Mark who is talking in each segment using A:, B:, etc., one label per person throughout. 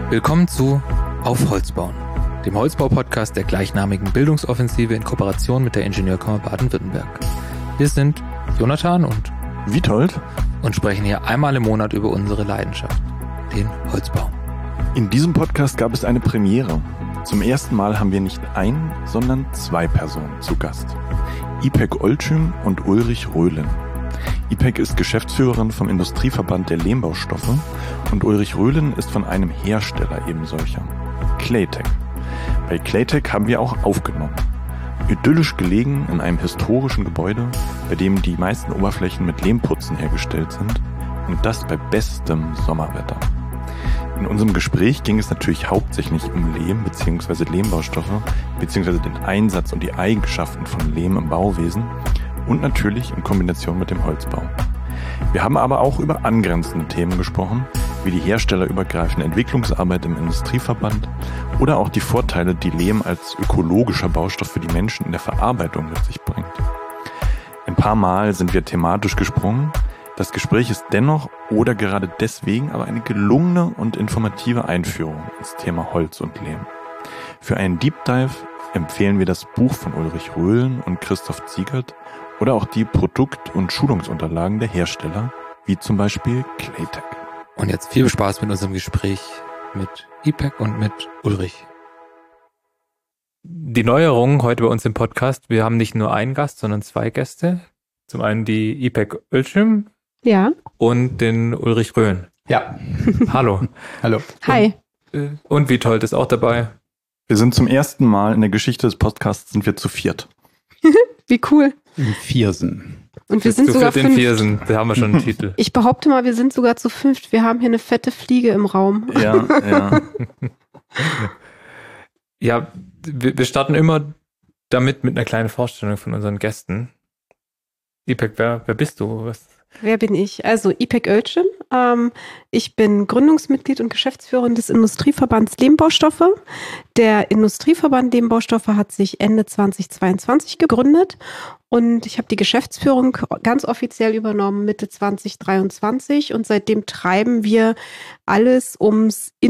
A: Willkommen zu Auf Holz bauen, dem Holzbau-Podcast der gleichnamigen Bildungsoffensive in Kooperation mit der Ingenieurkammer Baden-Württemberg. Wir sind Jonathan und
B: Witold
A: und sprechen hier einmal im Monat über unsere Leidenschaft, den Holzbau.
B: In diesem Podcast gab es eine Premiere. Zum ersten Mal haben wir nicht ein, sondern zwei Personen zu Gast. Ipek Olcüm und Ulrich Röhlen. Ipek ist Geschäftsführerin vom Industrieverband der Lehmbaustoffe und Ulrich Röhlen ist von einem Hersteller eben solcher, Claytec. Bei Claytec haben wir auch aufgenommen. Idyllisch gelegen in einem historischen Gebäude, bei dem die meisten Oberflächen mit Lehmputzen hergestellt sind und das bei bestem Sommerwetter. In unserem Gespräch ging es natürlich hauptsächlich um Lehm bzw. Lehmbaustoffe bzw. den Einsatz und die Eigenschaften von Lehm im Bauwesen und natürlich in Kombination mit dem Holzbau. Wir haben aber auch über angrenzende Themen gesprochen, wie die herstellerübergreifende Entwicklungsarbeit im Industrieverband oder auch die Vorteile, die Lehm als ökologischer Baustoff für die Menschen in der Verarbeitung mit sich bringt. Ein paar Mal sind wir thematisch gesprungen. Das Gespräch ist dennoch oder gerade deswegen aber eine gelungene und informative Einführung ins Thema Holz und Lehm. Für einen Deep Dive empfehlen wir das Buch von Ulrich Röhlen und Christoph Ziegert oder auch die Produkt- und Schulungsunterlagen der Hersteller, wie zum Beispiel Claytec.
A: Und jetzt viel Spaß mit unserem Gespräch mit Ipek und mit Ulrich. Die Neuerung heute bei uns im Podcast, wir haben nicht nur einen Gast, sondern zwei Gäste. Zum einen die Ipek Olcüm.
C: Ja.
A: Und den Ulrich Röhlen.
D: Ja.
A: Hallo.
D: Hallo.
C: Hi.
A: Und Witold ist auch dabei.
B: Wir sind zum ersten Mal in der Geschichte des Podcasts sind wir zu viert.
C: Wie cool.
D: Im Viersen.
C: Und wir sind sogar
A: den
C: fünf.
A: Viersen, da haben wir schon einen Titel.
C: Ich behaupte mal, wir sind sogar zu fünft. Wir haben hier eine fette Fliege im Raum.
B: Ja.
A: Ja, wir starten immer damit mit einer kleinen Vorstellung von unseren Gästen. Ipek, wer bist du?
C: Wer bin ich? Also Ipek Olcüm. Ich bin Gründungsmitglied und Geschäftsführerin des Industrieverbands Lehmbaustoffe. Der Industrieverband Lehmbaustoffe hat sich Ende 2022 gegründet und ich habe die Geschäftsführung ganz offiziell übernommen Mitte 2023 und seitdem treiben wir alles um die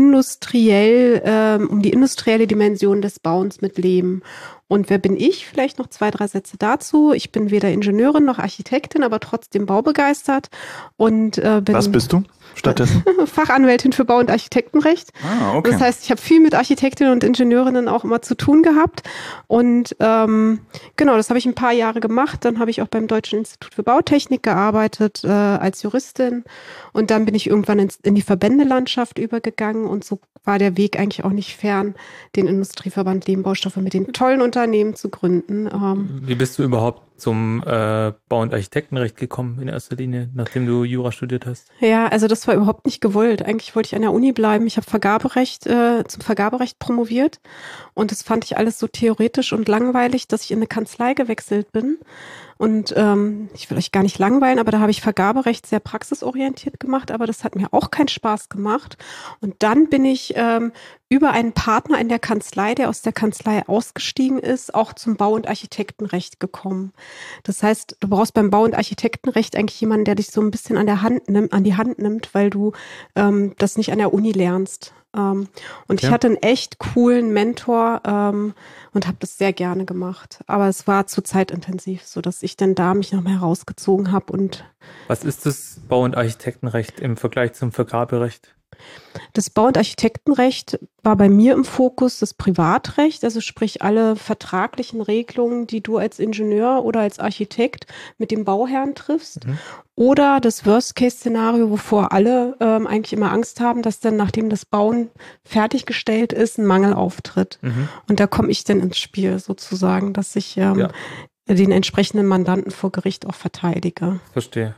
C: industrielle Dimension des Bauens mit Lehm. Und wer bin ich? Vielleicht noch 2, 3 Sätze dazu. Ich bin weder Ingenieurin noch Architektin, aber trotzdem baubegeistert und bin...
B: Was bist du stattdessen?
C: Fachanwältin für Bau- und Architektenrecht.
B: Okay.
C: Das heißt, ich habe viel mit Architektinnen und Ingenieurinnen auch immer zu tun gehabt. Und genau, das habe ich ein paar Jahre gemacht. Dann habe ich auch beim Deutschen Institut für Bautechnik gearbeitet als Juristin. Und dann bin ich irgendwann in die Verbändelandschaft übergegangen. Und so war der Weg eigentlich auch nicht fern, den Industrieverband Lehmbaustoffe mit den tollen Unternehmen zu gründen.
A: Wie bist du überhaupt zum Bau- und Architektenrecht gekommen in erster Linie, nachdem du Jura studiert hast?
C: Ja, also das war überhaupt nicht gewollt. Eigentlich wollte ich an der Uni bleiben. Ich habe zum Vergaberecht promoviert und das fand ich alles so theoretisch und langweilig, dass ich in eine Kanzlei gewechselt bin. Und ich will euch gar nicht langweilen, aber da habe ich Vergaberecht sehr praxisorientiert gemacht, aber das hat mir auch keinen Spaß gemacht. Und dann bin ich über einen Partner in der Kanzlei, der aus der Kanzlei ausgestiegen ist, auch zum Bau- und Architektenrecht gekommen. Das heißt, du brauchst beim Bau- und Architektenrecht eigentlich jemanden, der dich so ein bisschen an die Hand nimmt, weil du das nicht an der Uni lernst. Und ich hatte einen echt coolen Mentor und habe das sehr gerne gemacht. Aber es war zu zeitintensiv, sodass ich dann da mich nochmal herausgezogen habe. Und
A: was ist das Bau- und Architektenrecht im Vergleich zum Vergaberecht?
C: Das Bau- und Architektenrecht war bei mir im Fokus das Privatrecht, also sprich alle vertraglichen Regelungen, die du als Ingenieur oder als Architekt mit dem Bauherrn triffst. Oder das Worst-Case-Szenario, wovor alle eigentlich immer Angst haben, dass dann, nachdem das Bauen fertiggestellt ist, ein Mangel auftritt. Und da komme ich dann ins Spiel sozusagen, dass ich den entsprechenden Mandanten vor Gericht auch verteidige.
A: Verstehe.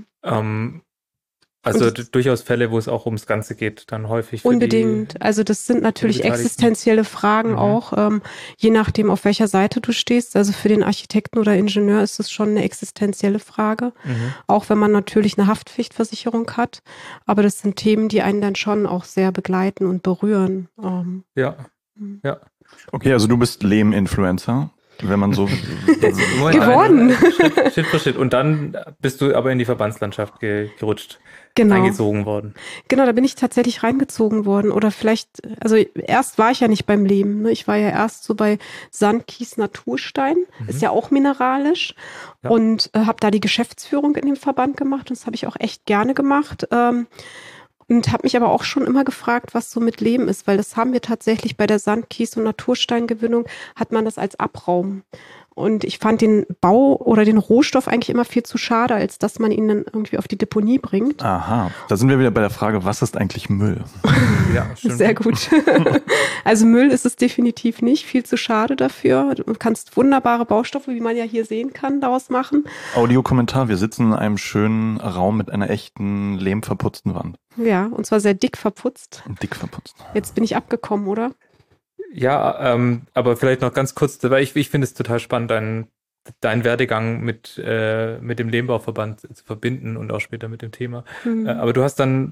A: Also durchaus Fälle, wo es auch ums Ganze geht, dann häufig.
C: Unbedingt. Also das sind natürlich existenzielle Fragen auch, je nachdem, auf welcher Seite du stehst. Also für den Architekten oder Ingenieur ist es schon eine existenzielle Frage, auch wenn man natürlich eine Haftpflichtversicherung hat. Aber das sind Themen, die einen dann schon auch sehr begleiten und berühren.
A: Ja.
B: Okay, also du bist Lehm-Influencer. Wenn man so
C: geworden.
A: Schritt für Schritt. Und dann bist du aber in die Verbandslandschaft gerutscht. reingezogen worden.
C: Genau, da bin ich tatsächlich reingezogen worden. Oder vielleicht, also erst war ich ja nicht beim Lehm. Ne? Ich war ja erst so bei Sand, Kies, Naturstein. Ist ja auch mineralisch. Ja. Und habe da die Geschäftsführung in dem Verband gemacht. Und das habe ich auch echt gerne gemacht. Und habe mich aber auch schon immer gefragt, was so mit Lehm ist. Weil das haben wir tatsächlich bei der Sand-, Kies- und Natursteingewinnung, hat man das als Abraum. Und ich fand den Bau oder den Rohstoff eigentlich immer viel zu schade, als dass man ihn dann irgendwie auf die Deponie bringt.
B: Aha, da sind wir wieder bei der Frage, was ist eigentlich Müll?
C: Ja, stimmt. Sehr gut. Also Müll ist es definitiv nicht, viel zu schade dafür. Du kannst wunderbare Baustoffe, wie man ja hier sehen kann, daraus machen.
B: Audiokommentar, wir sitzen in einem schönen Raum mit einer echten lehmverputzten Wand.
C: Ja, und zwar sehr dick verputzt.
B: Dick verputzt.
C: Jetzt bin ich abgekommen, oder?
A: Ja, aber vielleicht noch ganz kurz, weil ich finde es total spannend, deinen Werdegang mit dem Lehmbauverband zu verbinden und auch später mit dem Thema. Aber du hast dann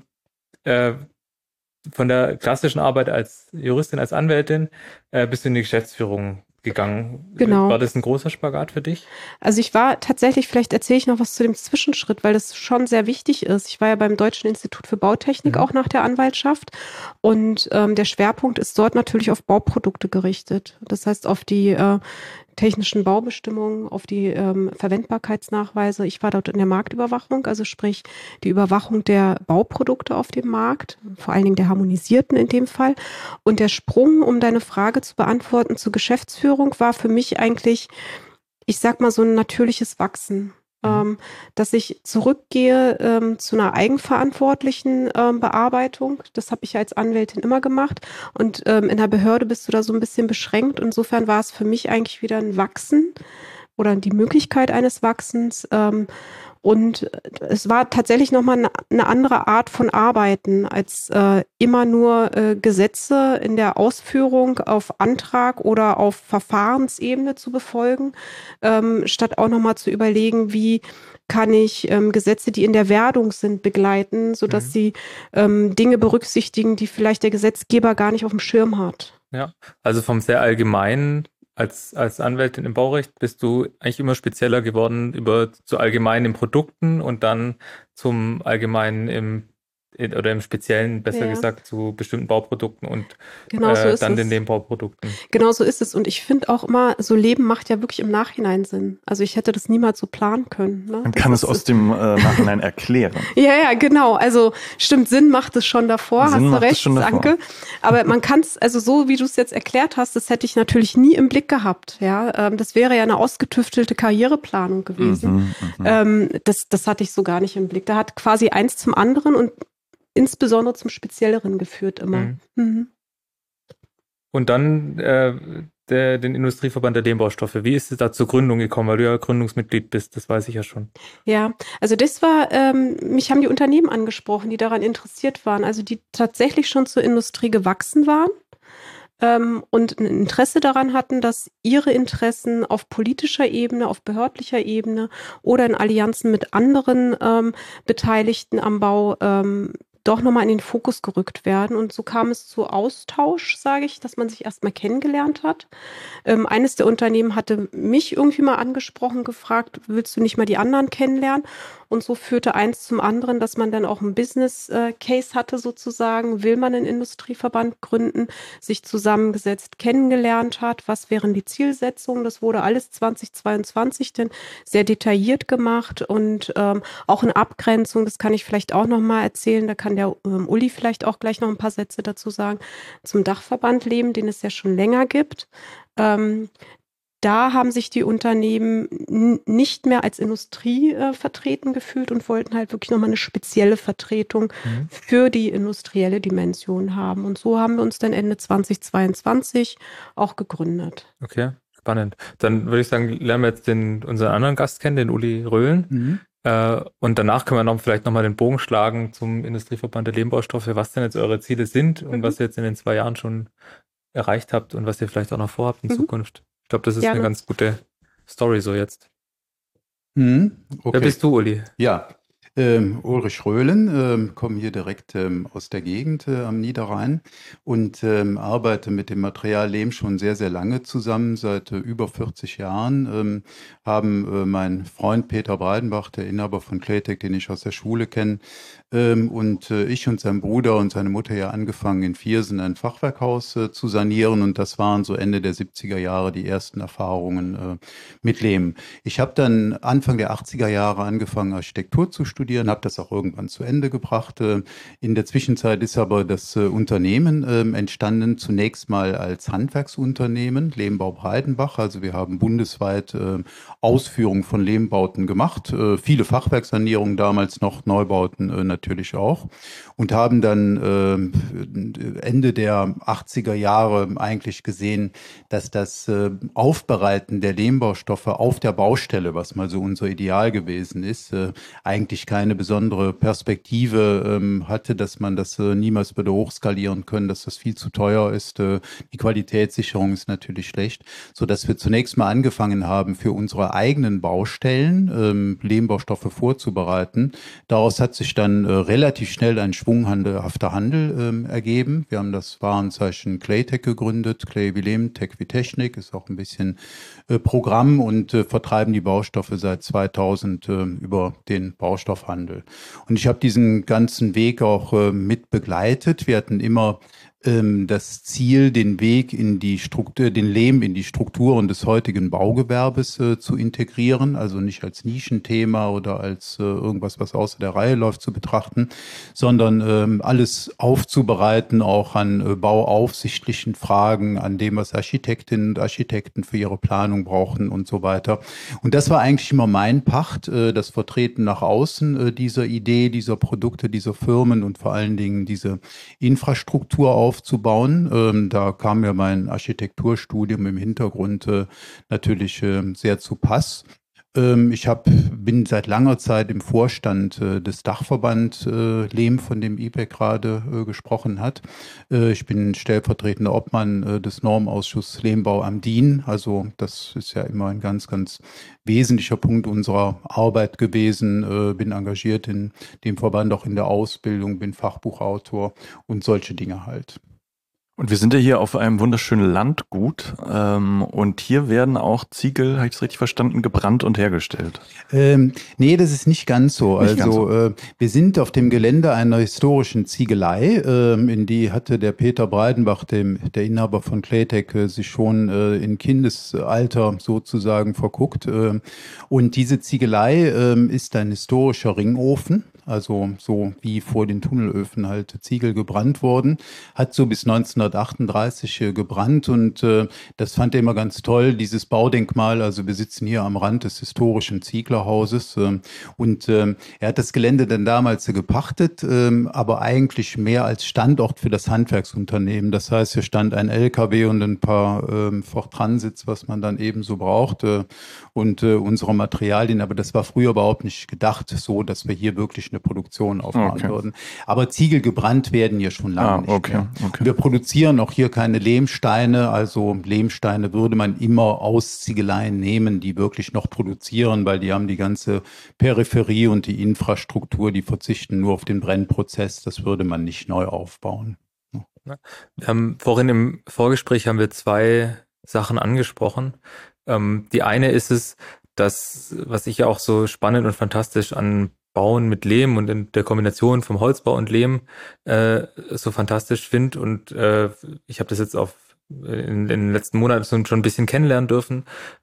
A: von der klassischen Arbeit als Juristin, als Anwältin, bist du in die Geschäftsführung gegangen.
C: Genau.
A: War das ein großer Spagat für dich?
C: Also ich war tatsächlich, vielleicht erzähle ich noch was zu dem Zwischenschritt, weil das schon sehr wichtig ist. Ich war ja beim Deutschen Institut für Bautechnik auch nach der Anwaltschaft und der Schwerpunkt ist dort natürlich auf Bauprodukte gerichtet. Das heißt auf die technischen Baubestimmungen, auf die Verwendbarkeitsnachweise. Ich war dort in der Marktüberwachung, also sprich die Überwachung der Bauprodukte auf dem Markt, vor allen Dingen der harmonisierten in dem Fall. Und der Sprung, um deine Frage zu beantworten, zur Geschäftsführung war für mich eigentlich, ich sag mal, so ein natürliches Wachsen. Dass ich zurückgehe zu einer eigenverantwortlichen Bearbeitung. Das habe ich als Anwältin immer gemacht. Und in der Behörde bist du da so ein bisschen beschränkt. Insofern war es für mich eigentlich wieder ein Wachsen oder die Möglichkeit eines Wachsens. Und es war tatsächlich nochmal eine andere Art von Arbeiten, als immer nur Gesetze in der Ausführung auf Antrag oder auf Verfahrensebene zu befolgen, statt auch nochmal zu überlegen, wie kann ich Gesetze, die in der Werdung sind, begleiten, sodass sie Dinge berücksichtigen, die vielleicht der Gesetzgeber gar nicht auf dem Schirm hat.
A: Ja, also vom sehr allgemeinen als Anwältin im Baurecht bist du eigentlich immer spezieller geworden zu allgemeinen Produkten und dann zum Allgemeinen oder im Speziellen, besser gesagt, zu bestimmten Bauprodukten und
C: genau so ist
A: dann den Nebenbauprodukten.
C: Genau so ist es. Und ich finde auch immer, so Leben macht ja wirklich im Nachhinein Sinn. Also ich hätte das niemals so planen können. Ne?
B: Man kann es aus dem Nachhinein erklären.
C: Ja, genau. Also stimmt, Sinn macht es schon davor,
B: Sinn
C: hast du recht, danke. Aber man kann es, also so wie du es jetzt erklärt hast, das hätte ich natürlich nie im Blick gehabt. Ja, das wäre ja eine ausgetüftelte Karriereplanung gewesen. Das hatte ich so gar nicht im Blick. Da hat quasi eins zum anderen und insbesondere zum Spezielleren geführt immer.
A: Und dann den Industrieverband der Lehmbaustoffe. Wie ist es da zur Gründung gekommen? Weil du ja Gründungsmitglied bist, das weiß ich ja schon.
C: Ja, also das war, mich haben die Unternehmen angesprochen, die daran interessiert waren, also die tatsächlich schon zur Industrie gewachsen waren und ein Interesse daran hatten, dass ihre Interessen auf politischer Ebene, auf behördlicher Ebene oder in Allianzen mit anderen Beteiligten am Bau doch nochmal in den Fokus gerückt werden. Und so kam es zu Austausch, sage ich, dass man sich erstmal kennengelernt hat. Eines der Unternehmen hatte mich irgendwie mal angesprochen, gefragt, willst du nicht mal die anderen kennenlernen? Und so führte eins zum anderen, dass man dann auch einen Business Case hatte sozusagen. Will man einen Industrieverband gründen, sich zusammengesetzt, kennengelernt hat? Was wären die Zielsetzungen? Das wurde alles 2022 dann sehr detailliert gemacht und auch in Abgrenzung, das kann ich vielleicht auch nochmal erzählen, da kann der Uli vielleicht auch gleich noch ein paar Sätze dazu sagen, zum Dachverband Lehm, den es ja schon länger gibt. Da haben sich die Unternehmen nicht mehr als Industrie vertreten gefühlt und wollten halt wirklich nochmal eine spezielle Vertretung für die industrielle Dimension haben. Und so haben wir uns dann Ende 2022 auch gegründet.
A: Okay, spannend. Dann würde ich sagen, lernen wir jetzt unseren anderen Gast kennen, den Uli Röhlen. Und danach können wir vielleicht nochmal den Bogen schlagen zum Industrieverband der Lehmbaustoffe, was denn jetzt eure Ziele sind und was ihr jetzt in den 2 Jahren schon erreicht habt und was ihr vielleicht auch noch vorhabt in Zukunft. Ich glaube, das ist eine ganz gute Story so jetzt.
D: Okay.
A: Wer bist du, Uli?
D: Ja, Ulrich Röhlen, komme hier direkt aus der Gegend am Niederrhein und arbeite mit dem Material Lehm schon sehr, sehr lange zusammen, seit über 40 Jahren. Haben mein Freund Peter Breidenbach, der Inhaber von Claytec, den ich aus der Schule kenne, und ich und sein Bruder und seine Mutter ja angefangen, in Viersen ein Fachwerkhaus zu sanieren, und das waren so Ende der 70er Jahre die ersten Erfahrungen mit Lehm. Ich habe dann Anfang der 80er Jahre angefangen, Architektur zu studieren, habe das auch irgendwann zu Ende gebracht. In der Zwischenzeit ist aber das Unternehmen entstanden, zunächst mal als Handwerksunternehmen, Lehmbau Breidenbach. Also wir haben bundesweit Ausführung von Lehmbauten gemacht, viele Fachwerksanierungen damals noch, Neubauten natürlich auch, und haben dann Ende der 80er Jahre eigentlich gesehen, dass das Aufbereiten der Lehmbaustoffe auf der Baustelle, was mal so unser Ideal gewesen ist, eigentlich keine besondere Perspektive hatte, dass man das niemals würde hochskalieren können, dass das viel zu teuer ist. Die Qualitätssicherung ist natürlich schlecht, so dass wir zunächst mal angefangen haben, für unsere eigenen Baustellen Lehmbaustoffe vorzubereiten. Daraus hat sich dann relativ schnell ein schwunghafter Handel ergeben. Wir haben das Warenzeichen Claytec gegründet, Clay wie Lehm, Tech wie Technik, ist auch ein bisschen Programm, und vertreiben die Baustoffe seit 2000 über den Baustoffhandel. Und ich habe diesen ganzen Weg auch mit begleitet. Wir hatten immer das Ziel, den Weg in die Struktur, den Lehm in die Strukturen des heutigen Baugewerbes zu integrieren, also nicht als Nischenthema oder als irgendwas, was außer der Reihe läuft, zu betrachten, sondern alles aufzubereiten, auch an bauaufsichtlichen Fragen, an dem, was Architektinnen und Architekten für ihre Planung brauchen und so weiter. Und das war eigentlich immer mein Pacht, das Vertreten nach außen dieser Idee, dieser Produkte, dieser Firmen und vor allen Dingen diese Infrastruktur aufzubauen. Da kam mir mein Architekturstudium im Hintergrund natürlich sehr zu Pass. Ich bin seit langer Zeit im Vorstand des Dachverband Lehm, von dem IPEC gerade gesprochen hat. Ich bin stellvertretender Obmann des Normausschusses Lehmbau am DIN. Also das ist ja immer ein ganz, ganz wesentlicher Punkt unserer Arbeit gewesen. Bin engagiert in dem Verband, auch in der Ausbildung, bin Fachbuchautor und solche Dinge halt.
B: Und wir sind ja hier auf einem wunderschönen Landgut und hier werden auch Ziegel, habe ich das richtig verstanden, gebrannt und hergestellt?
D: Nee, das ist nicht ganz so. Wir sind auf dem Gelände einer historischen Ziegelei, in die hatte der Peter Breidenbach, der Inhaber von Claytec, sich schon in Kindesalter sozusagen verguckt. Und diese Ziegelei ist ein historischer Ringofen. Also so wie vor den Tunnelöfen halt Ziegel gebrannt wurden, hat so bis 1938 gebrannt, und das fand er immer ganz toll, dieses Baudenkmal. Also wir sitzen hier am Rand des historischen Zieglerhauses, und er hat das Gelände dann damals gepachtet, aber eigentlich mehr als Standort für das Handwerksunternehmen. Das heißt, hier stand ein LKW und ein paar Ford Transits, was man dann eben so brauchte, und unsere Materialien. Aber das war früher überhaupt nicht gedacht so, dass wir hier wirklich eine Produktion aufbauen würden. Aber Ziegel gebrannt werden hier schon lange nicht mehr. Wir produzieren auch hier keine Lehmsteine. Also Lehmsteine würde man immer aus Ziegeleien nehmen, die wirklich noch produzieren, weil die haben die ganze Peripherie und die Infrastruktur, die verzichten nur auf den Brennprozess. Das würde man nicht neu aufbauen.
A: Vorhin im Vorgespräch haben wir zwei Sachen angesprochen. Die eine ist es, dass, was ich ja auch so spannend und fantastisch an Bauen mit Lehm und in der Kombination vom Holzbau und Lehm so fantastisch finde, und ich habe das jetzt in den letzten Monaten schon ein bisschen kennenlernen dürfen,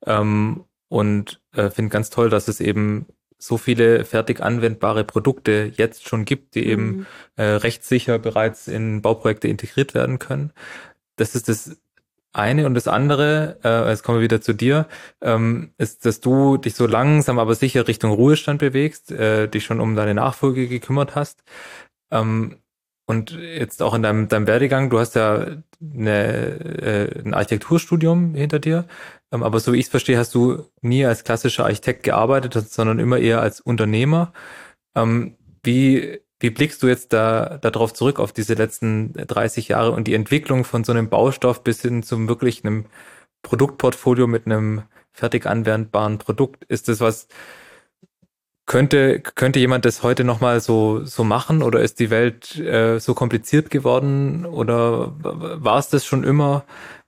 A: und finde ganz toll, dass es eben so viele fertig anwendbare Produkte jetzt schon gibt, die eben rechtssicher bereits in Bauprojekte integriert werden können. Das ist das eine. Und das andere, jetzt kommen wir wieder zu dir, ist, dass du dich so langsam aber sicher Richtung Ruhestand bewegst, dich schon um deine Nachfolge gekümmert hast. Und jetzt auch in deinem Werdegang, du hast ja ein Architekturstudium hinter dir, aber so wie ich es verstehe, hast du nie als klassischer Architekt gearbeitet, sondern immer eher als Unternehmer. Wie blickst du jetzt darauf zurück, auf diese letzten 30 Jahre und die Entwicklung von so einem Baustoff bis hin zum wirklich einem Produktportfolio mit einem fertig anwendbaren Produkt? Ist das was, Könnte jemand das heute nochmal so machen oder ist die Welt so kompliziert geworden oder war es das schon immer?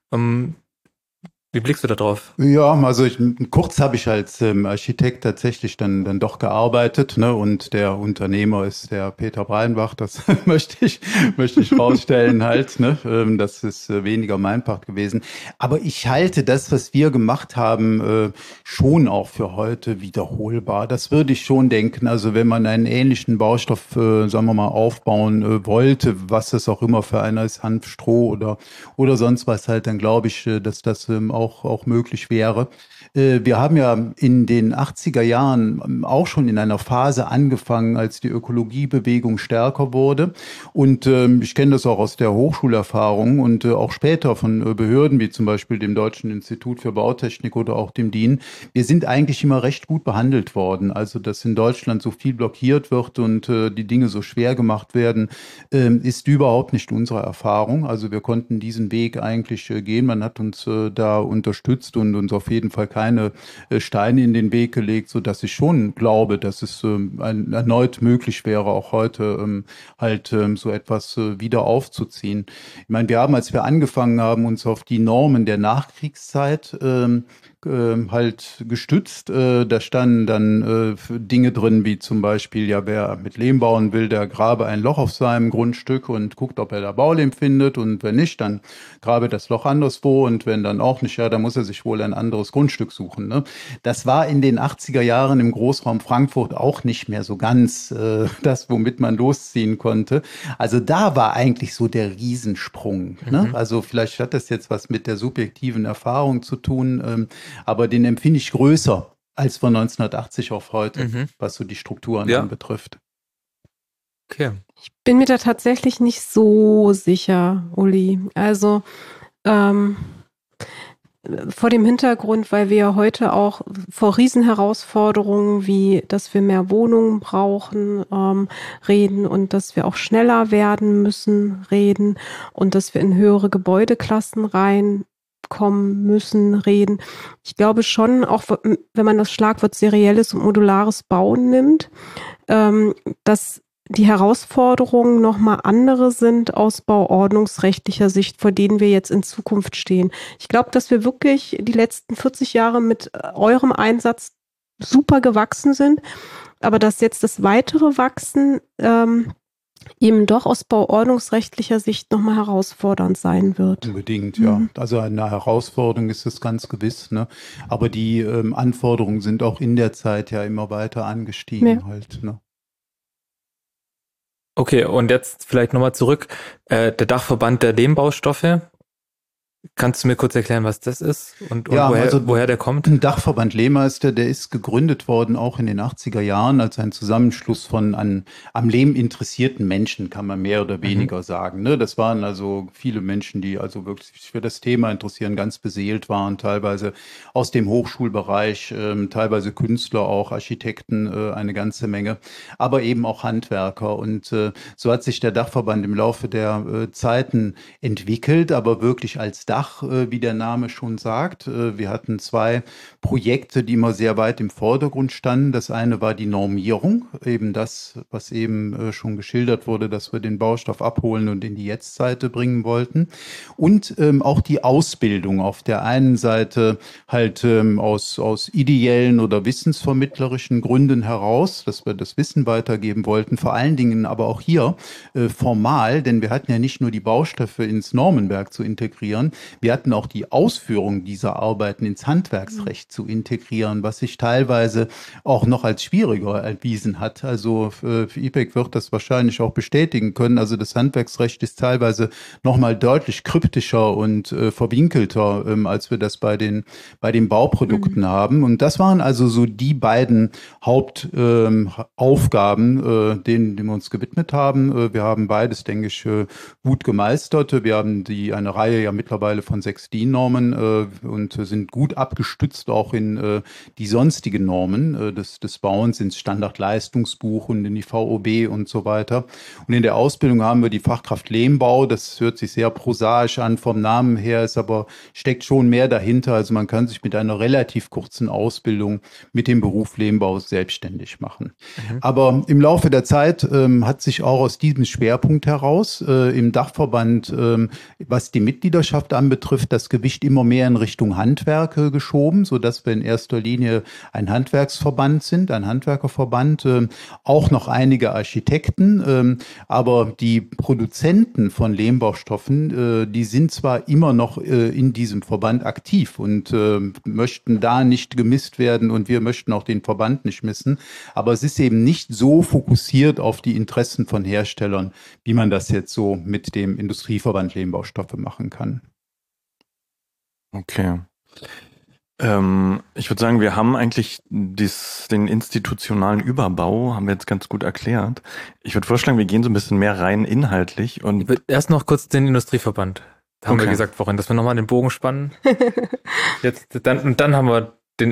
A: Wie blickst du da drauf?
D: Ja, also kurz habe ich als Architekt tatsächlich dann doch gearbeitet, ne? Und der Unternehmer ist der Peter Breinbach, das möchte ich rausstellen halt, ne? Das ist weniger mein Part gewesen. Aber ich halte das, was wir gemacht haben, schon auch für heute wiederholbar. Das würde ich schon denken. Also wenn man einen ähnlichen Baustoff, sagen wir mal, aufbauen wollte, was es auch immer für einer ist, Hanf, Stroh oder sonst was halt, dann glaube ich, dass das auch möglich wäre. Wir haben ja in den 80er Jahren auch schon in einer Phase angefangen, als die Ökologiebewegung stärker wurde. Und ich kenne das auch aus der Hochschulerfahrung und auch später von Behörden wie zum Beispiel dem Deutschen Institut für Bautechnik oder auch dem DIN. Wir sind eigentlich immer recht gut behandelt worden. Also, dass in Deutschland so viel blockiert wird und die Dinge so schwer gemacht werden, ist überhaupt nicht unsere Erfahrung. Also wir konnten diesen Weg eigentlich gehen. Man hat uns da unterstützt und uns auf jeden Fall keine Steine in den Weg gelegt, so dass ich schon glaube, dass es erneut möglich wäre, auch heute so etwas wieder aufzuziehen. Ich meine, wir haben, als wir angefangen haben, uns auf die Normen der Nachkriegszeit halt gestützt. Da standen dann Dinge drin, wie zum Beispiel, ja, wer mit Lehm bauen will, der grabe ein Loch auf seinem Grundstück und guckt, ob er da Baulehm findet, und wenn nicht, dann grabe das Loch anderswo, und wenn dann auch nicht, ja, dann muss er sich wohl ein anderes Grundstück suchen. Ne? Das war in den 80er Jahren im Großraum Frankfurt auch nicht mehr so ganz das, womit man losziehen konnte. Also da war eigentlich so der Riesensprung. Ne? Also vielleicht hat das jetzt was mit der subjektiven Erfahrung zu tun, aber den empfinde ich größer als von 1980 auf heute, was so die Strukturen anbetrifft.
A: Okay.
C: Ich bin mir da tatsächlich nicht so sicher, Uli. Also vor dem Hintergrund, weil wir heute auch vor Riesenherausforderungen wie, dass wir mehr Wohnungen brauchen, reden, und dass wir auch schneller werden müssen, reden, und dass wir in höhere Gebäudeklassen reinkommen müssen, reden. Ich glaube schon, auch wenn man das Schlagwort serielles und modulares Bauen nimmt, dass die Herausforderungen nochmal andere sind aus bauordnungsrechtlicher Sicht, vor denen wir jetzt in Zukunft stehen. Ich glaube, dass wir wirklich die letzten 40 Jahre mit eurem Einsatz super gewachsen sind, aber dass jetzt das weitere Wachsen eben doch aus bauordnungsrechtlicher Sicht nochmal herausfordernd sein wird.
D: Unbedingt, ja. Also eine Herausforderung ist es ganz gewiss, ne? Aber die Anforderungen sind auch in der Zeit ja immer weiter angestiegen halt, ne?
A: Okay, und jetzt vielleicht nochmal zurück. Der Dachverband der Lehmbaustoffe. Kannst du mir kurz erklären, was das ist und
D: ja,
A: woher der kommt?
D: Ein Dachverband Lehmeister, der ist gegründet worden auch in den 80er Jahren als ein Zusammenschluss von am Lehm interessierten Menschen, kann man mehr oder weniger sagen. Ne? Das waren also viele Menschen, die also wirklich für das Thema interessieren, ganz beseelt waren, teilweise aus dem Hochschulbereich, teilweise Künstler, auch Architekten, eine ganze Menge, aber eben auch Handwerker. Und so hat sich der Dachverband im Laufe der Zeiten entwickelt, aber wirklich als Dach, wie der Name schon sagt. Wir hatten 2 Projekte, die immer sehr weit im Vordergrund standen. Das eine war die Normierung, eben das, was eben schon geschildert wurde, dass wir den Baustoff abholen und in die Jetztzeit bringen wollten. Und auch die Ausbildung auf der einen Seite halt aus ideellen oder wissensvermittlerischen Gründen heraus, dass wir das Wissen weitergeben wollten, vor allen Dingen aber auch hier formal, denn wir hatten ja nicht nur die Baustoffe ins Normenwerk zu integrieren, wir hatten auch die Ausführung dieser Arbeiten ins Handwerksrecht zu integrieren, was sich teilweise auch noch als schwieriger erwiesen hat. Also IPEC wird das wahrscheinlich auch bestätigen können. Also das Handwerksrecht ist teilweise nochmal deutlich kryptischer und verwinkelter, als wir das bei den Bauprodukten haben. Und das waren also so die beiden Hauptaufgaben, denen wir uns gewidmet haben. Wir haben beides, denke ich, gut gemeistert. Wir haben eine Reihe ja mittlerweile mittlerweile von 6 DIN-Normen und sind gut abgestützt auch in die sonstigen Normen des Bauens, ins Standardleistungsbuch und in die VOB und so weiter. Und in der Ausbildung haben wir die Fachkraft Lehmbau. Das hört sich sehr prosaisch an vom Namen her, steckt schon mehr dahinter. Also man kann sich mit einer relativ kurzen Ausbildung mit dem Beruf Lehmbau selbstständig machen. Aber im Laufe der Zeit hat sich auch aus diesem Schwerpunkt heraus im Dachverband, was die Mitgliedschaft anbetrifft, das Gewicht immer mehr in Richtung Handwerk geschoben, sodass wir in erster Linie ein Handwerksverband sind, ein Handwerkerverband, auch noch einige Architekten, aber die Produzenten von Lehmbaustoffen, die sind zwar immer noch in diesem Verband aktiv und möchten da nicht gemisst werden und wir möchten auch den Verband nicht missen, aber es ist eben nicht so fokussiert auf die Interessen von Herstellern, wie man das jetzt so mit dem Industrieverband Lehmbaustoffe machen kann.
B: Okay. Ich würde sagen, wir haben eigentlich den institutionalen Überbau, haben wir jetzt ganz gut erklärt. Ich würde vorschlagen, wir gehen so ein bisschen mehr rein inhaltlich. Und
A: ich würde erst noch kurz den Industrieverband. Da haben wir gesagt, vorhin, dass wir nochmal den Bogen spannen. Dann haben wir den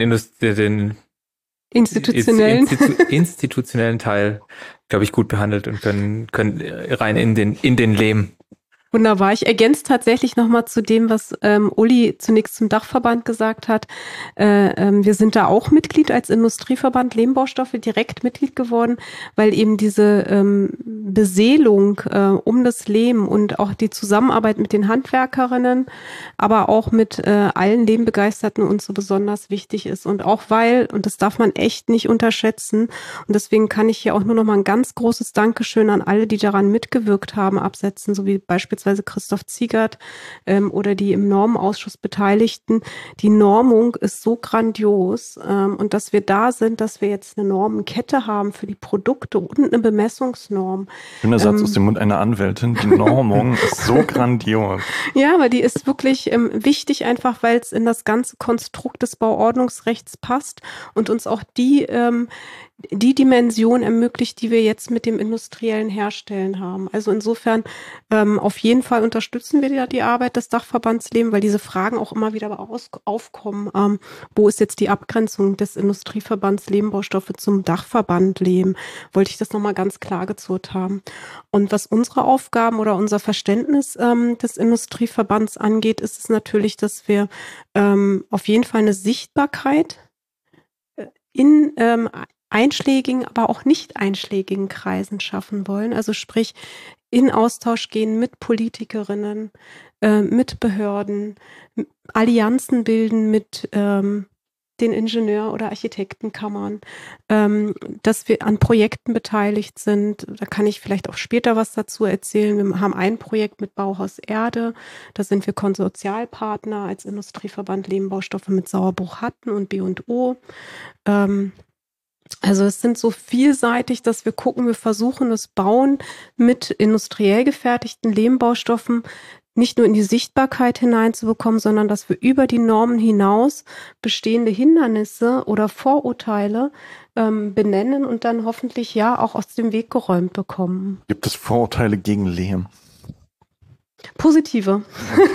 A: institutionellen Teil, glaube ich, gut behandelt und können rein in den Lehm.
C: Wunderbar. Ich ergänze tatsächlich nochmal zu dem, was Uli zunächst zum Dachverband gesagt hat. Wir sind da auch Mitglied als Industrieverband Lehmbaustoffe, direkt Mitglied geworden, weil eben diese Beseelung um das Lehm und auch die Zusammenarbeit mit den Handwerkerinnen, aber auch mit allen Lehmbegeisterten uns so besonders wichtig ist. Und auch weil, und das darf man echt nicht unterschätzen, und deswegen kann ich hier auch nur nochmal ein ganz großes Dankeschön an alle, die daran mitgewirkt haben, absetzen, so wie beispielsweise Christoph Ziegert oder die im Normenausschuss Beteiligten. Die Normung ist so grandios und dass wir da sind, dass wir jetzt eine Normenkette haben für die Produkte und eine Bemessungsnorm.
B: Schöner Satz aus dem Mund einer Anwältin. Die Normung ist so grandios.
C: Ja, aber die ist wirklich wichtig, einfach weil es in das ganze Konstrukt des Bauordnungsrechts passt und uns auch die Dimension ermöglicht, die wir jetzt mit dem industriellen Herstellen haben. Also insofern auf jeden Fall unterstützen wir ja die Arbeit des Dachverbands Lehm, weil diese Fragen auch immer wieder aufkommen. Wo ist jetzt die Abgrenzung des Industrieverbands Lehmbaustoffe zum Dachverband Lehm? Wollte ich das nochmal ganz klar gezurrt haben. Und was unsere Aufgaben oder unser Verständnis des Industrieverbands angeht, ist es natürlich, dass wir auf jeden Fall eine Sichtbarkeit in einschlägigen, aber auch nicht einschlägigen Kreisen schaffen wollen. Also sprich, in Austausch gehen mit Politikerinnen, mit Behörden, Allianzen bilden mit den Ingenieur- oder Architektenkammern, dass wir an Projekten beteiligt sind. Da kann ich vielleicht auch später was dazu erzählen. Wir haben ein Projekt mit Bauhaus Erde. Da sind wir Konsortialpartner als Industrieverband Lehmbaustoffe mit Sauerbruch-Hatten und B&O. Also es sind so vielseitig, dass wir gucken, wir versuchen das Bauen mit industriell gefertigten Lehmbaustoffen nicht nur in die Sichtbarkeit hineinzubekommen, sondern dass wir über die Normen hinaus bestehende Hindernisse oder Vorurteile benennen und dann hoffentlich ja auch aus dem Weg geräumt bekommen.
B: Gibt es Vorurteile gegen Lehm?
C: Positive.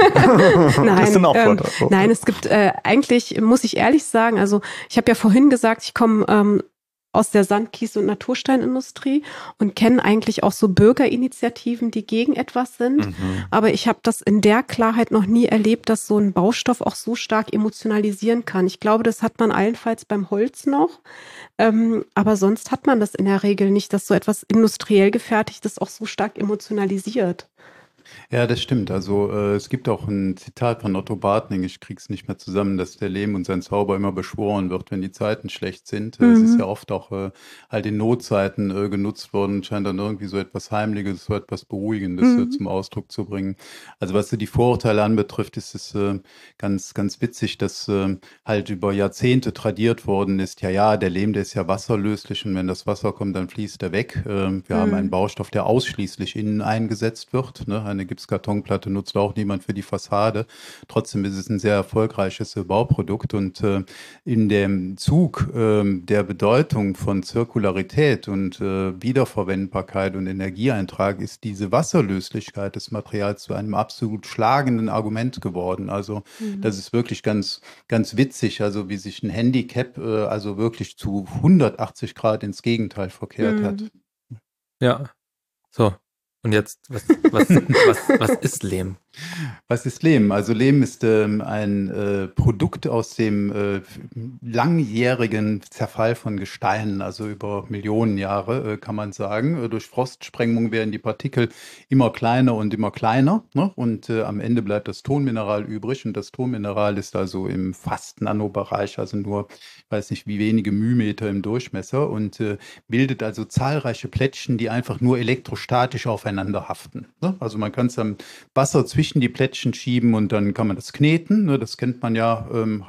C: Nein, es gibt eigentlich, muss ich ehrlich sagen, also ich habe ja vorhin gesagt, ich komme aus der Sand-, Kies- und Natursteinindustrie und kenne eigentlich auch so Bürgerinitiativen, die gegen etwas sind. Aber ich habe das in der Klarheit noch nie erlebt, dass so ein Baustoff auch so stark emotionalisieren kann. Ich glaube, das hat man allenfalls beim Holz noch. Aber sonst hat man das in der Regel nicht, dass so etwas industriell Gefertigtes auch so stark emotionalisiert.
D: Ja, das stimmt. Also es gibt auch ein Zitat von Otto Bartning, ich krieg's nicht mehr zusammen, dass der Lehm und sein Zauber immer beschworen wird, wenn die Zeiten schlecht sind. Es ist ja oft auch halt in Notzeiten genutzt worden, scheint dann irgendwie so etwas Heimliches, so etwas Beruhigendes zum Ausdruck zu bringen. Also was so die Vorurteile anbetrifft, ist es ganz, ganz witzig, dass halt über Jahrzehnte tradiert worden ist, ja, der Lehm, der ist ja wasserlöslich und wenn das Wasser kommt, dann fließt er weg. Wir haben einen Baustoff, der ausschließlich innen eingesetzt wird, ne? eine Gipskartonplatte nutzt auch niemand für die Fassade. Trotzdem ist es ein sehr erfolgreiches Bauprodukt und in dem Zug der Bedeutung von Zirkularität und Wiederverwendbarkeit und Energieeintrag ist diese Wasserlöslichkeit des Materials zu einem absolut schlagenden Argument geworden. Also das ist wirklich ganz, ganz witzig, also wie sich ein Handicap also wirklich zu 180 Grad ins Gegenteil verkehrt hat.
A: Ja, so. Und jetzt, was ist Lehm?
D: Was ist Lehm? Also Lehm ist ein Produkt aus dem langjährigen Zerfall von Gesteinen, also über Millionen Jahre, kann man sagen. Durch Frostsprengung werden die Partikel immer kleiner und immer kleiner, ne? Und am Ende bleibt das Tonmineral übrig. Und das Tonmineral ist also im fast Nanobereich, also nur, ich weiß nicht, wie wenige Mymeter im Durchmesser und bildet also zahlreiche Plättchen, die einfach nur elektrostatisch aufeinander haften, ne? Also man kann es am Wasser zwischen die Plättchen schieben und dann kann man das kneten. Ne? Das kennt man ja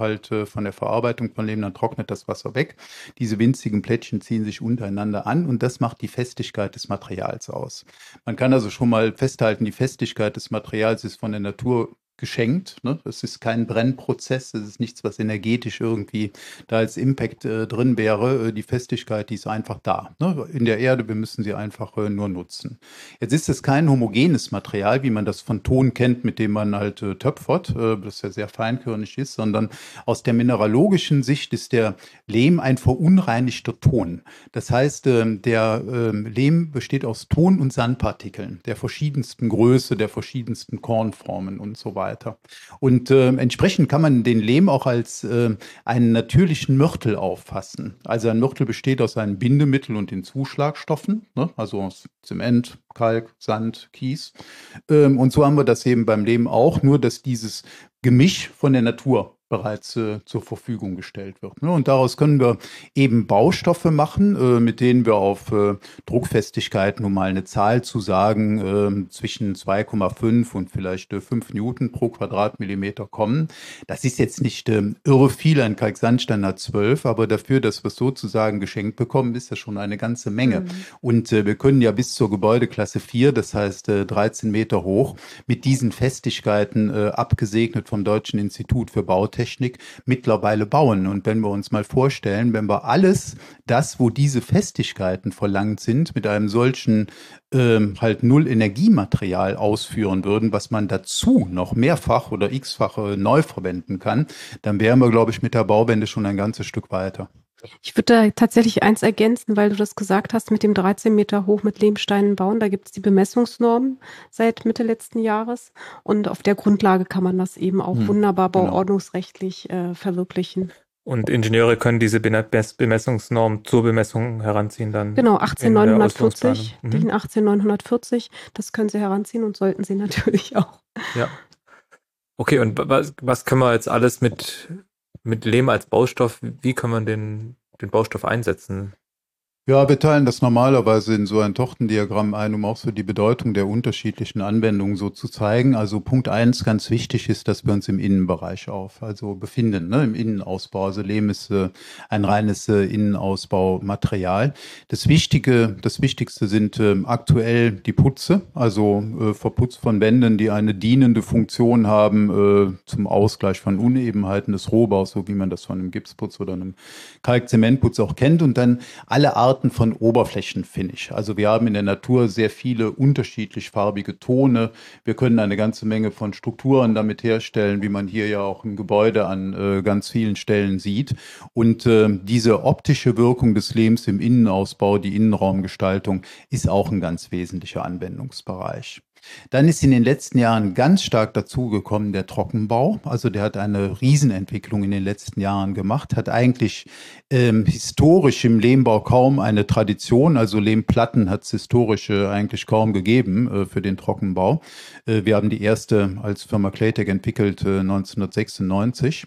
D: von der Verarbeitung von Lehm, dann trocknet das Wasser weg. Diese winzigen Plättchen ziehen sich untereinander an und das macht die Festigkeit des Materials aus. Man kann also schon mal festhalten, die Festigkeit des Materials ist von der Natur geschenkt. Ne? Das ist kein Brennprozess, das ist nichts, was energetisch irgendwie da als Impact drin wäre. Die Festigkeit, die ist einfach da. Ne? In der Erde, wir müssen sie einfach nur nutzen. Jetzt ist es kein homogenes Material, wie man das von Ton kennt, mit dem man halt töpfert, das ja sehr feinkörnig ist, sondern aus der mineralogischen Sicht ist der Lehm ein verunreinigter Ton. Das heißt, der Lehm besteht aus Ton- und Sandpartikeln der verschiedensten Größe, der verschiedensten Kornformen und so weiter. Und entsprechend kann man den Lehm auch als einen natürlichen Mörtel auffassen. Also ein Mörtel besteht aus einem Bindemittel und den Zuschlagstoffen, ne? Also aus Zement, Kalk, Sand, Kies. Und so haben wir das eben beim Lehm auch, nur dass dieses Gemisch von der Natur bereits zur Verfügung gestellt wird. Ne? Und daraus können wir eben Baustoffe machen, mit denen wir auf Druckfestigkeiten, um mal eine Zahl zu sagen, zwischen 2,5 und vielleicht 5 Newton pro Quadratmillimeter kommen. Das ist jetzt nicht irre viel, ein Kalksandstein hat 12, aber dafür, dass wir es sozusagen geschenkt bekommen, ist das schon eine ganze Menge. Und wir können ja bis zur Gebäudeklasse 4, das heißt 13 Meter hoch, mit diesen Festigkeiten abgesegnet vom Deutschen Institut für Bautechnik mittlerweile bauen. Und wenn wir uns mal vorstellen, wenn wir alles das, wo diese Festigkeiten verlangt sind, mit einem solchen halt Null-Energiematerial ausführen würden, was man dazu noch mehrfach oder x-fach neu verwenden kann, dann wären wir, glaube ich, mit der Bauwende schon ein ganzes Stück weiter.
C: Ich würde da tatsächlich eins ergänzen, weil du das gesagt hast, mit dem 13 Meter hoch mit Lehmsteinen bauen. Da gibt es die Bemessungsnormen seit Mitte letzten Jahres. Und auf der Grundlage kann man das eben auch wunderbar bauordnungsrechtlich verwirklichen.
A: Und Ingenieure können diese Bemessungsnorm zur Bemessung heranziehen dann?
C: Genau, 18940, DIN 18940. Das können sie heranziehen und sollten sie natürlich auch.
A: Ja. Okay, und was können wir jetzt alles mit Lehm als Baustoff, wie kann man den Baustoff einsetzen?
D: Ja, wir teilen das normalerweise in so ein Tortendiagramm ein, um auch so die Bedeutung der unterschiedlichen Anwendungen so zu zeigen. Also Punkt 1, ganz wichtig ist, dass wir uns im Innenbereich befinden, ne, im Innenausbau. Also Lehm ist ein reines Innenausbaumaterial. Das Wichtigste sind aktuell die Putze, also Verputz von Wänden, die eine dienende Funktion haben zum Ausgleich von Unebenheiten des Rohbaus, so wie man das von einem Gipsputz oder einem Kalkzementputz auch kennt. Und dann alle Arten von Oberflächenfinish. Also wir haben in der Natur sehr viele unterschiedlich farbige Tone. Wir können eine ganze Menge von Strukturen damit herstellen, wie man hier ja auch im Gebäude an ganz vielen Stellen sieht. Und diese optische Wirkung des Lehms im Innenausbau, die Innenraumgestaltung, ist auch ein ganz wesentlicher Anwendungsbereich. Dann ist in den letzten Jahren ganz stark dazugekommen der Trockenbau. Also der hat eine Riesenentwicklung in den letzten Jahren gemacht, hat eigentlich historisch im Lehmbau kaum eine Tradition. Also Lehmplatten hat es historisch eigentlich kaum gegeben für den Trockenbau. Wir haben die erste als Firma Claytech entwickelt 1996.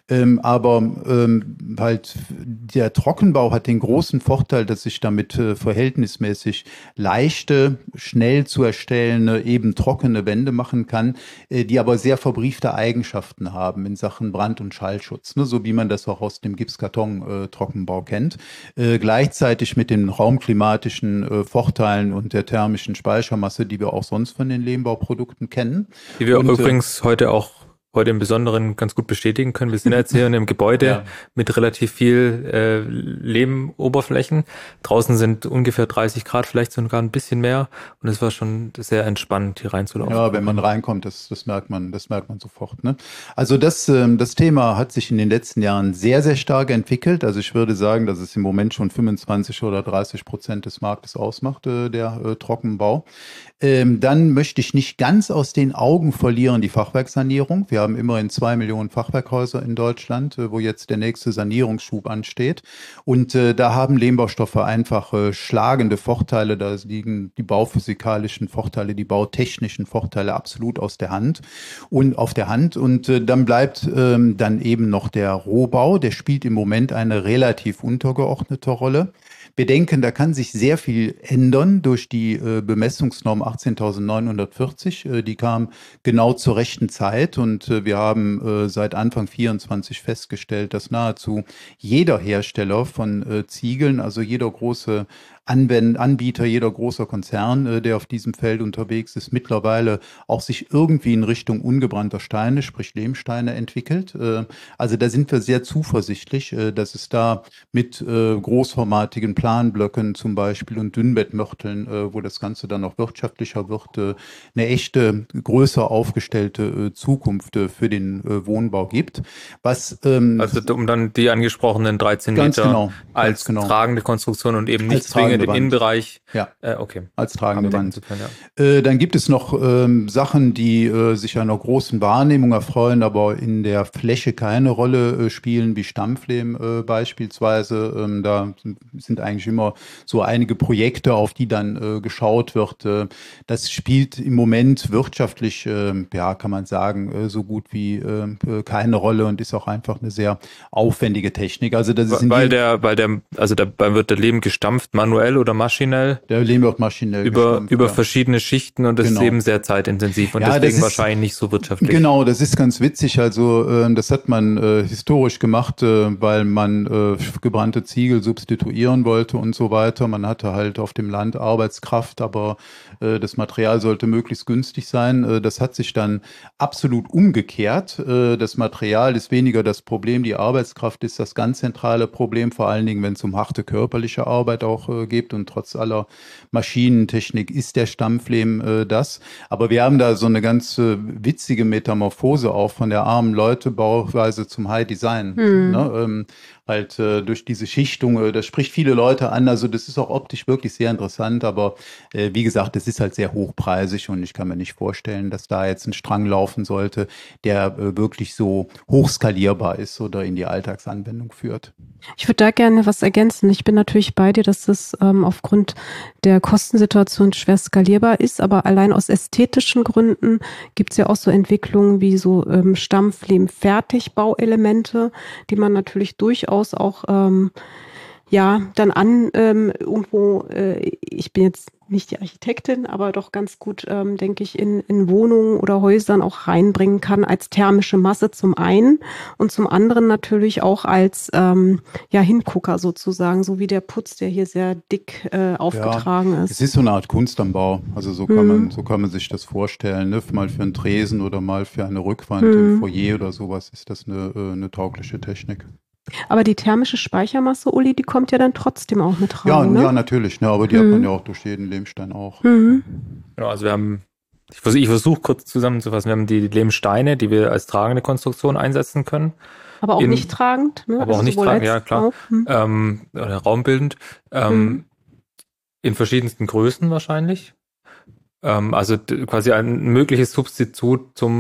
D: Aber halt der Trockenbau hat den großen Vorteil, dass sich damit verhältnismäßig leichte, schnell zu erstellende eben trockene Wände machen kann, die aber sehr verbriefte Eigenschaften haben in Sachen Brand- und Schallschutz, ne? So wie man das auch aus dem Gipskarton-Trockenbau kennt. Gleichzeitig mit den raumklimatischen Vorteilen und der thermischen Speichermasse, die wir auch sonst von den Lehmbauprodukten kennen.
A: Die wir übrigens heute im Besonderen ganz gut bestätigen können. Wir sind jetzt hier in einem Gebäude mit relativ viel Lehmoberflächen. Draußen sind ungefähr 30 Grad, vielleicht sogar ein bisschen mehr. Und es war schon sehr entspannt, hier reinzulaufen.
D: Ja, wenn man reinkommt, das merkt man sofort, ne? Also das Thema hat sich in den letzten Jahren sehr, sehr stark entwickelt. Also ich würde sagen, dass es im Moment schon 25 oder 30% des Marktes ausmacht, der Trockenbau. Dann möchte ich nicht ganz aus den Augen verlieren die Fachwerksanierung. Wir haben immerhin 2 Millionen Fachwerkhäuser in Deutschland, wo jetzt der nächste Sanierungsschub ansteht. Und da haben Lehmbaustoffe einfach schlagende Vorteile. Da liegen die bauphysikalischen Vorteile, die bautechnischen Vorteile absolut auf der Hand. Und dann bleibt dann eben noch der Rohbau. Der spielt im Moment eine relativ untergeordnete Rolle. Wir denken, da kann sich sehr viel ändern durch die Bemessungsnorm 18.940. Die kam genau zur rechten Zeit und wir haben seit Anfang 24 festgestellt, dass nahezu jeder Hersteller von Ziegeln, also jeder große Anbieter, jeder großer Konzern, der auf diesem Feld unterwegs ist, mittlerweile auch sich irgendwie in Richtung ungebrannter Steine, sprich Lehmsteine, entwickelt. Also da sind wir sehr zuversichtlich, dass es da mit großformatigen Planblöcken zum Beispiel und Dünnbettmörteln, wo das Ganze dann auch wirtschaftlicher wird, eine echte, größer aufgestellte Zukunft für den Wohnbau gibt. Also
A: um dann die angesprochenen 13 Meter als tragende Konstruktion und eben nicht zwingend im Innenbereich.
D: Ja,
A: okay.
D: Als tragende Wand. Dann gibt es noch Sachen, die sich einer großen Wahrnehmung erfreuen, aber in der Fläche keine Rolle spielen, wie Stampflehm beispielsweise. Da sind eigentlich immer so einige Projekte, auf die dann geschaut wird. Das spielt im Moment wirtschaftlich, kann man sagen, so gut wie keine Rolle und ist auch einfach eine sehr aufwendige Technik. Also das ist
A: dabei wird der Lehm gestampft, manuell oder maschinell?
D: Der Lehm wird maschinell
A: über verschiedene Schichten und das ist eben sehr zeitintensiv und deswegen wahrscheinlich nicht so wirtschaftlich.
D: Genau, das ist ganz witzig. Also das hat man historisch gemacht, weil man gebrannte Ziegel substituieren wollte und so weiter. Man hatte halt auf dem Land Arbeitskraft, aber das Material sollte möglichst günstig sein. Das hat sich dann absolut umgekehrt. Das Material ist weniger das Problem, die Arbeitskraft ist das ganz zentrale Problem, vor allen Dingen, wenn es um harte körperliche Arbeit auch geht und trotz aller Maschinentechnik ist der Stampflehm das. Aber wir haben da so eine ganz witzige Metamorphose auch von der armen Leute-Bauweise zum High Design. Ne? Durch diese Schichtung, das spricht viele Leute an, also das ist auch optisch wirklich sehr interessant, aber wie gesagt, es ist halt sehr hochpreisig und ich kann mir nicht vorstellen, dass da jetzt ein Strang laufen sollte, der wirklich so hochskalierbar ist oder in die Alltagsanwendung führt.
C: Ich würde da gerne was ergänzen. Ich bin natürlich bei dir, dass das aufgrund der Kostensituation schwer skalierbar ist, aber allein aus ästhetischen Gründen gibt es ja auch so Entwicklungen wie so Stampflehm-Fertigbauelemente, die man natürlich durchaus auch irgendwo, ich bin jetzt nicht die Architektin, aber doch ganz gut, denke ich, in Wohnungen oder Häusern auch reinbringen kann als thermische Masse zum einen und zum anderen natürlich auch als Hingucker sozusagen, so wie der Putz, der hier sehr dick aufgetragen ist.
D: Es ist so eine Art Kunst am Bau, also so kann man sich das vorstellen, ne? Mal für einen Tresen oder mal für eine Rückwand im Foyer oder sowas ist das eine taugliche Technik.
C: Aber die thermische Speichermasse, Uli, die kommt ja dann trotzdem auch mit rein, ne?
D: Ja, natürlich, ne? Aber die hat man ja auch durch jeden Lehmstein auch.
A: Genau, also wir haben, ich versuche kurz zusammenzufassen, wir haben die Lehmsteine, die wir als tragende Konstruktion einsetzen können.
C: Aber auch nicht tragend, ne?
A: Aber auch nicht tragend, ja klar. Oder raumbildend. In verschiedensten Größen wahrscheinlich. Also quasi ein mögliches Substitut zum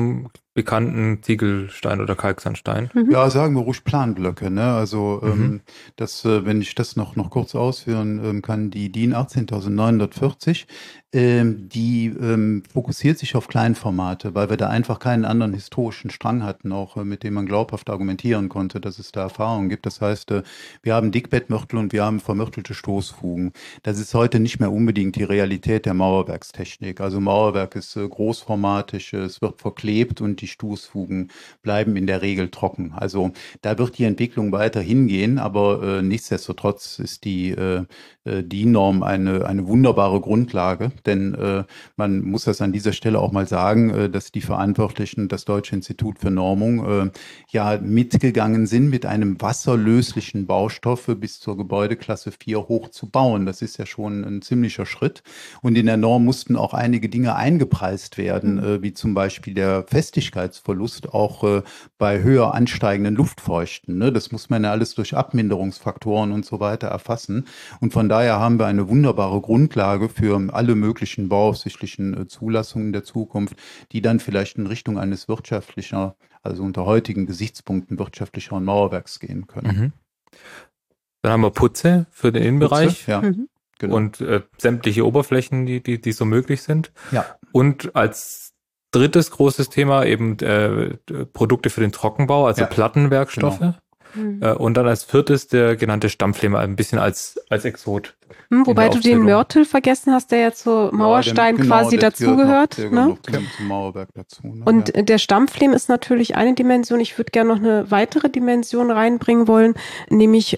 A: bekannten Ziegelstein oder Kalksandstein.
D: Ja, sagen wir ruhig Planblöcke, ne? Also wenn ich das noch kurz ausführen kann, die DIN 18940, die fokussiert sich auf Kleinformate, weil wir da einfach keinen anderen historischen Strang hatten, auch mit dem man glaubhaft argumentieren konnte, dass es da Erfahrungen gibt. Das heißt, wir haben Dickbettmörtel und wir haben vermörtelte Stoßfugen. Das ist heute nicht mehr unbedingt die Realität der Mauerwerkstechnik. Also Mauerwerk ist großformatig, es wird verklebt und die Stoßfugen bleiben in der Regel trocken. Also da wird die Entwicklung weiter hingehen, aber nichtsdestotrotz ist die DIN-Norm eine wunderbare Grundlage, denn man muss das an dieser Stelle auch mal sagen, dass die Verantwortlichen, das Deutsche Institut für Normung, ja mitgegangen sind, mit einem wasserlöslichen Baustoff bis zur Gebäudeklasse 4 hoch zu bauen. Das ist ja schon ein ziemlicher Schritt. Und in der Norm mussten auch einige Dinge eingepreist werden, wie zum Beispiel der Festigkeitsverlust auch bei höher ansteigenden Luftfeuchten. Ne? Das muss man ja alles durch Abminderungsfaktoren und so weiter erfassen. Und von daher haben wir eine wunderbare Grundlage für alle möglichen bauaufsichtlichen Zulassungen der Zukunft, die dann vielleicht in Richtung eines wirtschaftlicher, also unter heutigen Gesichtspunkten wirtschaftlicheren Mauerwerks gehen können.
A: Dann haben wir Putze für den Innenbereich.
D: Ja. Genau.
A: Und sämtliche Oberflächen, die so möglich sind.
D: Ja.
A: Und als drittes großes Thema eben Produkte für den Trockenbau, also Plattenwerkstoffe. Genau. Und dann als viertes der genannte Stampflehm, ein bisschen als Exot.
C: Wobei du den Mörtel vergessen hast, der ja zu Mauerstein quasi dazugehört.
D: Ne? Zum Mauerwerk dazu. Ne?
C: Und der Stampflehm ist natürlich eine Dimension. Ich würde gerne noch eine weitere Dimension reinbringen wollen, nämlich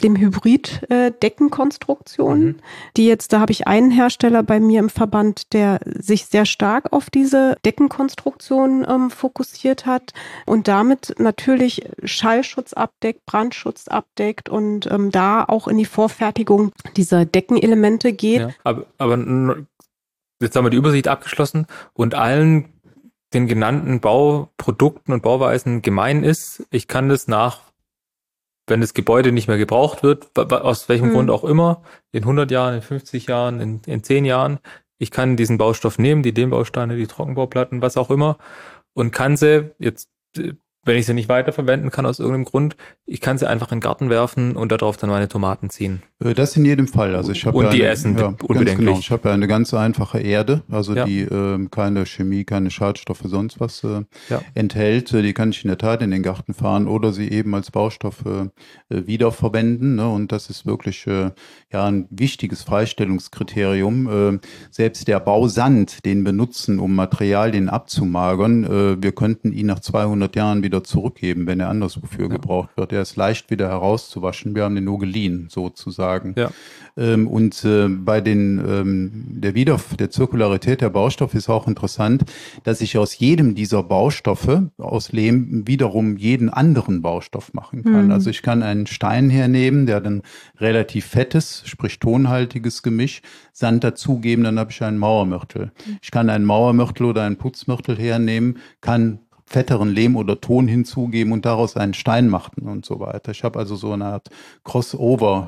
C: Holzlehm-Hybrid-Deckenkonstruktionen, die jetzt, da habe ich einen Hersteller bei mir im Verband, der sich sehr stark auf diese Deckenkonstruktion fokussiert hat und damit natürlich Schallschutz abdeckt, Brandschutz abdeckt und da auch in die Vorfertigung dieser Deckenelemente geht.
A: Ja, aber jetzt haben wir die Übersicht abgeschlossen und allen den genannten Bauprodukten und Bauweisen gemein ist, ich kann das wenn das Gebäude nicht mehr gebraucht wird, aus welchem Grund auch immer, in 100 Jahren, in 50 Jahren, in 10 Jahren, ich kann diesen Baustoff nehmen, die Lehmbausteine, die Trockenbauplatten, was auch immer, und kann sie jetzt, wenn ich sie nicht weiterverwenden kann aus irgendeinem Grund, ich kann sie einfach in den Garten werfen und darauf dann meine Tomaten ziehen.
D: Das in jedem Fall. Also ich habe
A: die essen unbedenklich.
D: Genau. Ich habe ja eine ganz einfache Erde, also die keine Chemie, keine Schadstoffe, sonst was enthält. Die kann ich in der Tat in den Garten fahren oder sie eben als Baustoff wiederverwenden. Ne? Und das ist wirklich ein wichtiges Freistellungskriterium. Selbst der Bausand, den wir nutzen, um Materialien abzumagern, wir könnten ihn nach 200 Jahren wieder zurückgeben, wenn er anderswofür gebraucht wird. Er ist leicht wieder herauszuwaschen. Wir haben den nur geliehen, sozusagen. Ja. Und bei der Zirkularität der Baustoffe ist auch interessant, dass ich aus jedem dieser Baustoffe, aus Lehm, wiederum jeden anderen Baustoff machen kann. Also ich kann einen Stein hernehmen, der dann relativ fettes, sprich tonhaltiges Gemisch, Sand dazugeben, dann habe ich einen Mauermörtel. Ich kann einen Mauermörtel oder einen Putzmörtel hernehmen, kann fetteren Lehm oder Ton hinzugeben und daraus einen Stein machen und so weiter. Ich habe also so eine Art Crossover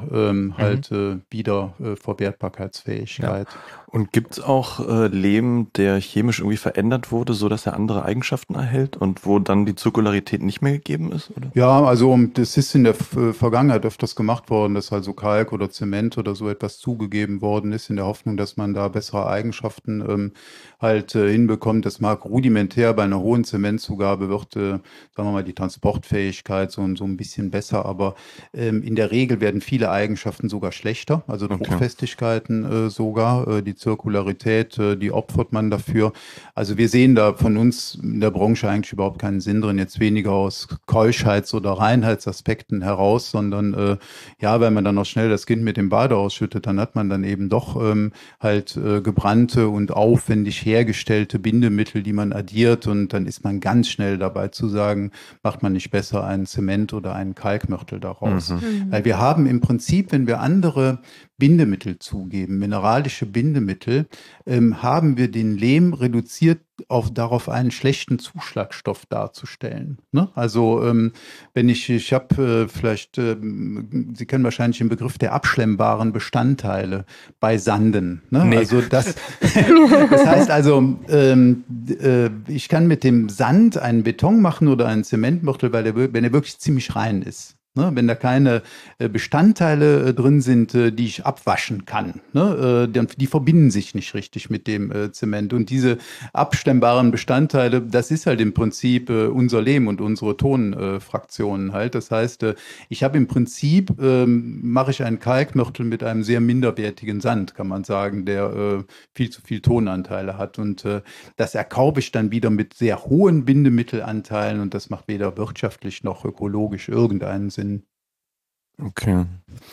D: Wiederverwertbarkeitsfähigkeit.
B: Ja. Und gibt es auch Lehm, der chemisch irgendwie verändert wurde, sodass er andere Eigenschaften erhält und wo dann die Zirkularität nicht mehr gegeben ist? Oder?
D: Ja, also das ist in der Vergangenheit öfters gemacht worden, dass also Kalk oder Zement oder so etwas zugegeben worden ist, in der Hoffnung, dass man da bessere Eigenschaften hinbekommt. Das mag rudimentär bei einer hohen Zementzugabe wird, sagen wir mal, die Transportfähigkeit so ein bisschen besser, aber in der Regel werden viele Eigenschaften sogar schlechter, also Druckfestigkeiten sogar, die Zirkularität, die opfert man dafür. Also wir sehen da von uns in der Branche eigentlich überhaupt keinen Sinn drin, jetzt weniger aus Keuschheits- oder Reinheitsaspekten heraus, sondern wenn man dann noch schnell das Kind mit dem Bade ausschüttet, dann hat man dann eben doch gebrannte und aufwendig hergestellte Bindemittel, die man addiert, und dann ist man ganz schnell dabei zu sagen, macht man nicht besser einen Zement oder einen Kalkmörtel daraus. Weil wir haben im Prinzip, wenn wir andere Bindemittel zugeben, mineralische Bindemittel, haben wir den Lehm reduziert darauf einen schlechten Zuschlagstoff darzustellen. Ne? Also wenn ich habe vielleicht, Sie kennen wahrscheinlich den Begriff der abschlemmbaren Bestandteile bei Sanden. Ne?
A: Nee.
D: Also das heißt also, ich kann mit dem Sand einen Beton machen oder einen Zementmörtel, wenn er wirklich ziemlich rein ist. Ne, wenn da keine Bestandteile drin sind, die ich abwaschen kann, ne, die verbinden sich nicht richtig mit dem Zement. Und diese abstemmbaren Bestandteile, das ist halt im Prinzip unser Lehm und unsere Tonfraktionen halt. Das heißt, ich habe im Prinzip, mache ich einen Kalkmörtel mit einem sehr minderwertigen Sand, kann man sagen, der viel zu viel Tonanteile hat. Und das erkaufe ich dann wieder mit sehr hohen Bindemittelanteilen und das macht weder wirtschaftlich noch ökologisch irgendeinen Sinn.
B: Okay.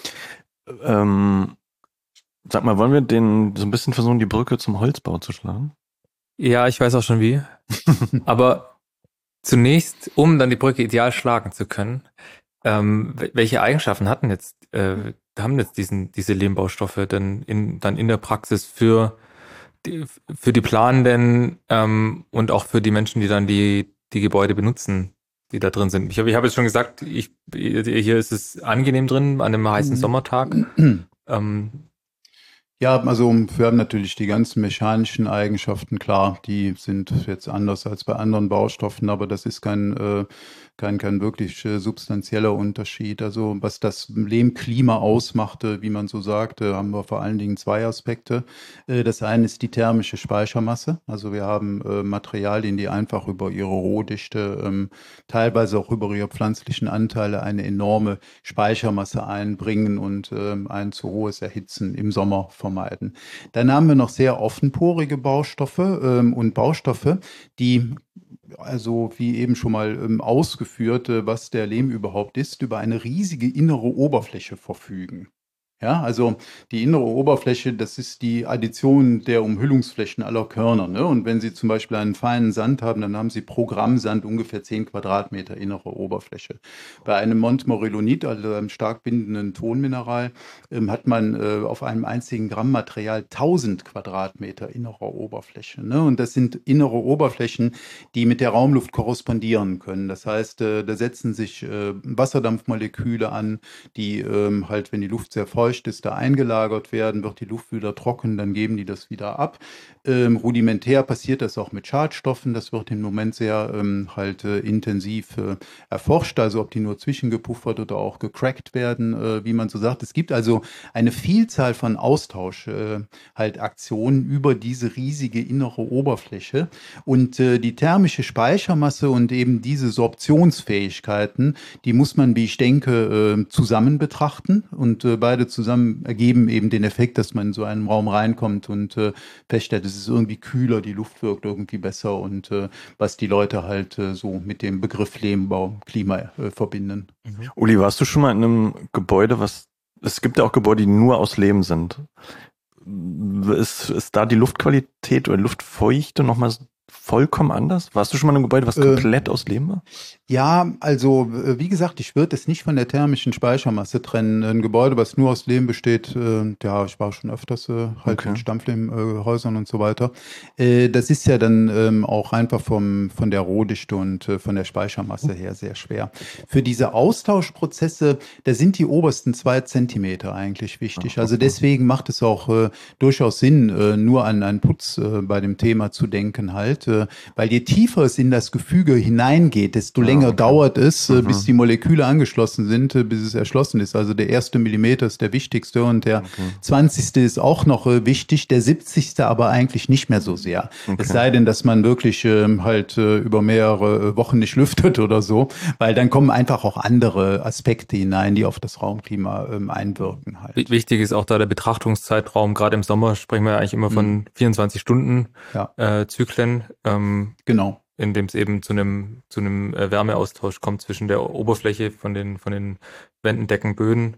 B: Sag mal, wollen wir so ein bisschen versuchen, die Brücke zum Holzbau zu schlagen?
A: Ja, ich weiß auch schon wie. Aber zunächst, um dann die Brücke ideal schlagen zu können, welche Eigenschaften haben jetzt diese Lehmbaustoffe denn dann in der Praxis für die Planenden und auch für die Menschen, die dann die Gebäude benutzen, die da drin sind? Ich habe jetzt schon gesagt, hier ist es angenehm drin an einem heißen Sommertag.
D: Ja, also wir haben natürlich die ganzen mechanischen Eigenschaften, klar, die sind jetzt anders als bei anderen Baustoffen, aber das ist kein wirklich substanzieller Unterschied. Also was das Lehmklima ausmachte, wie man so sagte, haben wir vor allen Dingen zwei Aspekte. Das eine ist die thermische Speichermasse. Also wir haben Materialien, die einfach über ihre Rohdichte, teilweise auch über ihre pflanzlichen Anteile eine enorme Speichermasse einbringen und ein zu hohes Erhitzen im Sommer vermeiden. Dann haben wir noch sehr offenporige Baustoffe und Baustoffe, die, also wie eben schon mal ausgeführt, was der Lehm überhaupt ist, über eine riesige innere Oberfläche verfügen. Ja, also die innere Oberfläche, das ist die Addition der Umhüllungsflächen aller Körner. Ne? Und wenn Sie zum Beispiel einen feinen Sand haben, dann haben Sie pro Gramm Sand ungefähr 10 Quadratmeter innere Oberfläche. Bei einem Montmorillonit, also einem stark bindenden Tonmineral, hat man auf einem einzigen Gramm Material 1000 Quadratmeter innerer Oberfläche. Ne? Und das sind innere Oberflächen, die mit der Raumluft korrespondieren können. Das heißt, da setzen sich Wasserdampfmoleküle an, die halt, wenn die Luft sehr feucht ist, da eingelagert werden, wird die Luft wieder trocken, dann geben die das wieder ab. Rudimentär passiert das auch mit Schadstoffen, das wird im Moment sehr intensiv erforscht, also ob die nur zwischengepuffert oder auch gecrackt werden, wie man so sagt. Es gibt also eine Vielzahl von Austauschaktionen über diese riesige innere Oberfläche und die thermische Speichermasse und eben diese Sorptionsfähigkeiten, die muss man, wie ich denke, zusammen betrachten und beide zusammen ergeben eben den Effekt, dass man in so einen Raum reinkommt und feststellt, es ist irgendwie kühler, die Luft wirkt irgendwie besser und was die Leute halt so mit dem Begriff Lehmbau, Klima verbinden.
B: Uli, warst du schon mal in einem Gebäude, es gibt ja auch Gebäude, die nur aus Lehm sind. Ist da die Luftqualität oder Luftfeuchte nochmal vollkommen anders? Warst du schon mal in einem Gebäude, was komplett aus Lehm war?
D: Ja, also wie gesagt, ich würde es nicht von der thermischen Speichermasse trennen. Ein Gebäude, was nur aus Lehm besteht, ja, ich war schon öfters in Stammlehmhäusern und so weiter. Das ist ja dann auch einfach von der Rohdichte und von der Speichermasse her sehr schwer. Für diese Austauschprozesse, da sind die obersten 2 Zentimeter eigentlich wichtig. Also deswegen macht es auch durchaus Sinn, nur an einen Putz bei dem Thema zu denken halt, weil je tiefer es in das Gefüge hineingeht, desto länger dauert es, bis die Moleküle angeschlossen sind, bis es erschlossen ist. Also der erste Millimeter ist der wichtigste und der 20. ist auch noch wichtig, der 70. aber eigentlich nicht mehr so sehr. Es sei denn, dass man wirklich über mehrere Wochen nicht lüftet oder so, weil dann kommen einfach auch andere Aspekte hinein, die auf das Raumklima einwirken halt.
A: Wichtig ist auch da der Betrachtungszeitraum. Gerade im Sommer sprechen wir eigentlich immer von 24 Stunden Zyklen.
D: Genau.
A: In dem es eben zu einem Wärmeaustausch kommt zwischen der Oberfläche von den Wänden, Decken, Böden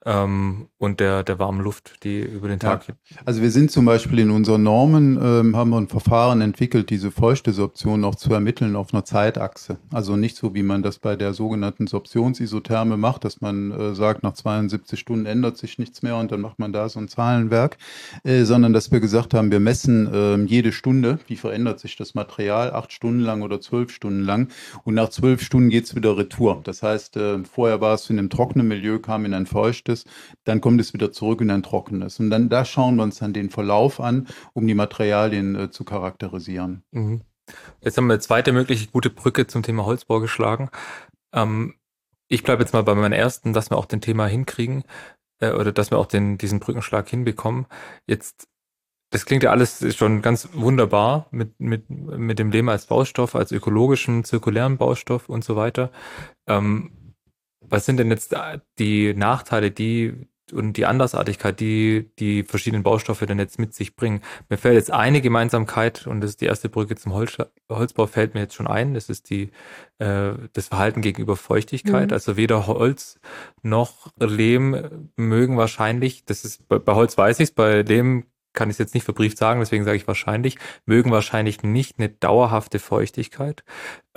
A: und der warmen Luft, die über den Tag.
D: Ja. Also wir sind zum Beispiel in unseren Normen, haben wir ein Verfahren entwickelt, diese Feuchtesorption auch zu ermitteln auf einer Zeitachse. Also nicht so, wie man das bei der sogenannten Sorptionsisotherme macht, dass man sagt, nach 72 Stunden ändert sich nichts mehr und dann macht man da so ein Zahlenwerk, sondern dass wir gesagt haben, wir messen jede Stunde, wie verändert sich das Material, 8 Stunden lang oder 12 Stunden lang, und nach 12 Stunden geht's wieder retour. Das heißt, vorher war es in einem trockenen Milieu, kam in ein feuchtes, dann kommt es wieder zurück in ein trockenes. Und dann da schauen wir uns dann den Verlauf an, um die Materialien zu charakterisieren.
A: Mhm. Jetzt haben wir eine zweite mögliche gute Brücke zum Thema Holzbau geschlagen. Ich bleibe jetzt mal bei meinem ersten, dass wir auch den Thema hinkriegen oder dass wir auch diesen Brückenschlag hinbekommen. Jetzt, das klingt ja alles schon ganz wunderbar mit dem Lehm als Baustoff, als ökologischen, zirkulären Baustoff und so weiter. Was sind denn jetzt die Nachteile, und die Andersartigkeit, die verschiedenen Baustoffe denn jetzt mit sich bringen? Mir fällt jetzt eine Gemeinsamkeit, und das ist die erste Brücke zum Holzbau, fällt mir jetzt schon ein. Das ist das Verhalten gegenüber Feuchtigkeit. Also weder Holz noch Lehm mögen wahrscheinlich, das ist bei Holz weiß ich es, bei Lehm kann ich es jetzt nicht verbrieft sagen, deswegen sage ich wahrscheinlich, mögen wahrscheinlich nicht eine dauerhafte Feuchtigkeit.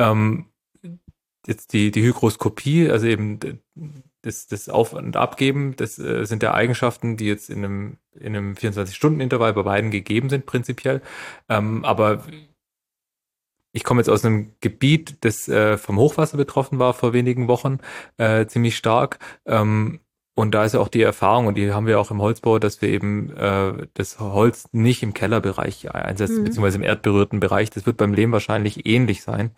A: Jetzt die Hygroskopie, also eben das Auf- und Abgeben, das sind ja Eigenschaften, die jetzt in einem 24-Stunden-Intervall bei beiden gegeben sind, prinzipiell. Aber ich komme jetzt aus einem Gebiet, das vom Hochwasser betroffen war vor wenigen Wochen, ziemlich stark. Und da ist ja auch die Erfahrung, und die haben wir auch im Holzbau, dass wir eben das Holz nicht im Kellerbereich einsetzen, beziehungsweise im erdberührten Bereich. Das wird beim Lehm wahrscheinlich ähnlich sein.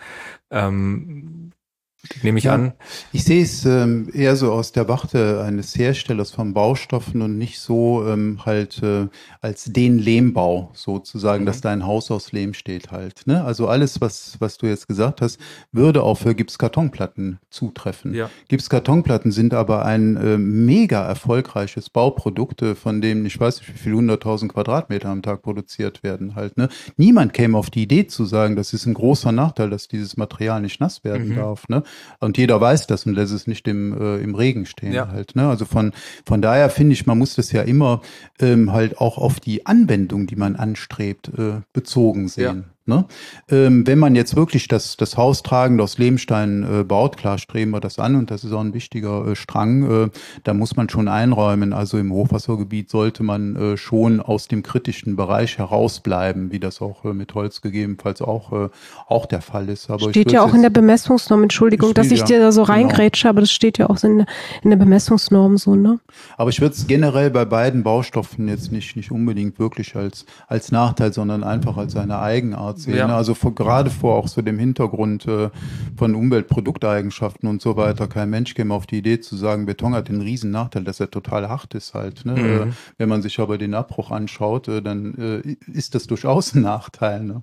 A: Nehme ich an.
D: Ich sehe es eher so aus der Warte eines Herstellers von Baustoffen und nicht so als den Lehmbau sozusagen, dass da ein Haus aus Lehm steht halt. Ne? Also alles, was du jetzt gesagt hast, würde auch für Gipskartonplatten zutreffen.
A: Ja.
D: Gipskartonplatten sind aber ein mega erfolgreiches Bauprodukt, von dem ich weiß nicht, wie viel 100.000 Quadratmeter am Tag produziert werden halt. Ne? Niemand käme auf die Idee zu sagen, das ist ein großer Nachteil, dass dieses Material nicht nass werden darf. Ne? Und jeder weiß das und lässt es nicht im Regen stehen halt. Ne? Also von daher finde ich, man muss das ja immer halt auch auf die Anwendung, die man anstrebt, bezogen sehen. Ja. Ne? Wenn man jetzt wirklich das Haus tragend aus Lehmstein baut, klar streben wir das an und das ist auch ein wichtiger Strang, da muss man schon einräumen. Also im Hochwassergebiet sollte man schon aus dem kritischen Bereich herausbleiben, wie das auch mit Holz gegebenenfalls auch der Fall ist. Aber
C: steht ja auch in der Bemessungsnorm, Entschuldigung, dass ich dir da so reingrätsche, aber das steht ja auch in der Bemessungsnorm so, ne?
D: Aber ich würde es generell bei beiden Baustoffen jetzt nicht unbedingt wirklich als Nachteil, sondern einfach als eine Eigenart sehen. Ja. Also gerade vor auch so dem Hintergrund von Umweltprodukteigenschaften und so weiter. Kein Mensch käme auf die Idee zu sagen, Beton hat den riesen Nachteil, dass er total hart ist halt. Ne? Wenn man sich aber den Abbruch anschaut, dann ist das durchaus ein Nachteil. Ne?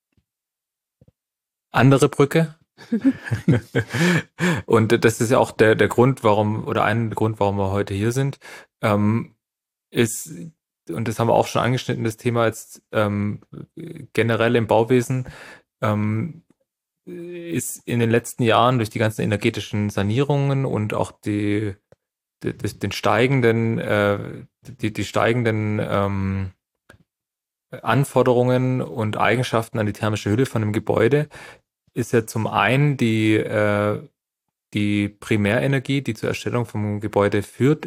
A: Andere Brücke? Und das ist ja auch der Grund, warum wir heute hier sind, ist, und das haben wir auch schon angeschnitten, das Thema jetzt generell im Bauwesen, ist in den letzten Jahren durch die ganzen energetischen Sanierungen und auch die steigenden Anforderungen und Eigenschaften an die thermische Hülle von einem Gebäude, ist ja zum einen die Primärenergie, die zur Erstellung vom Gebäude führt,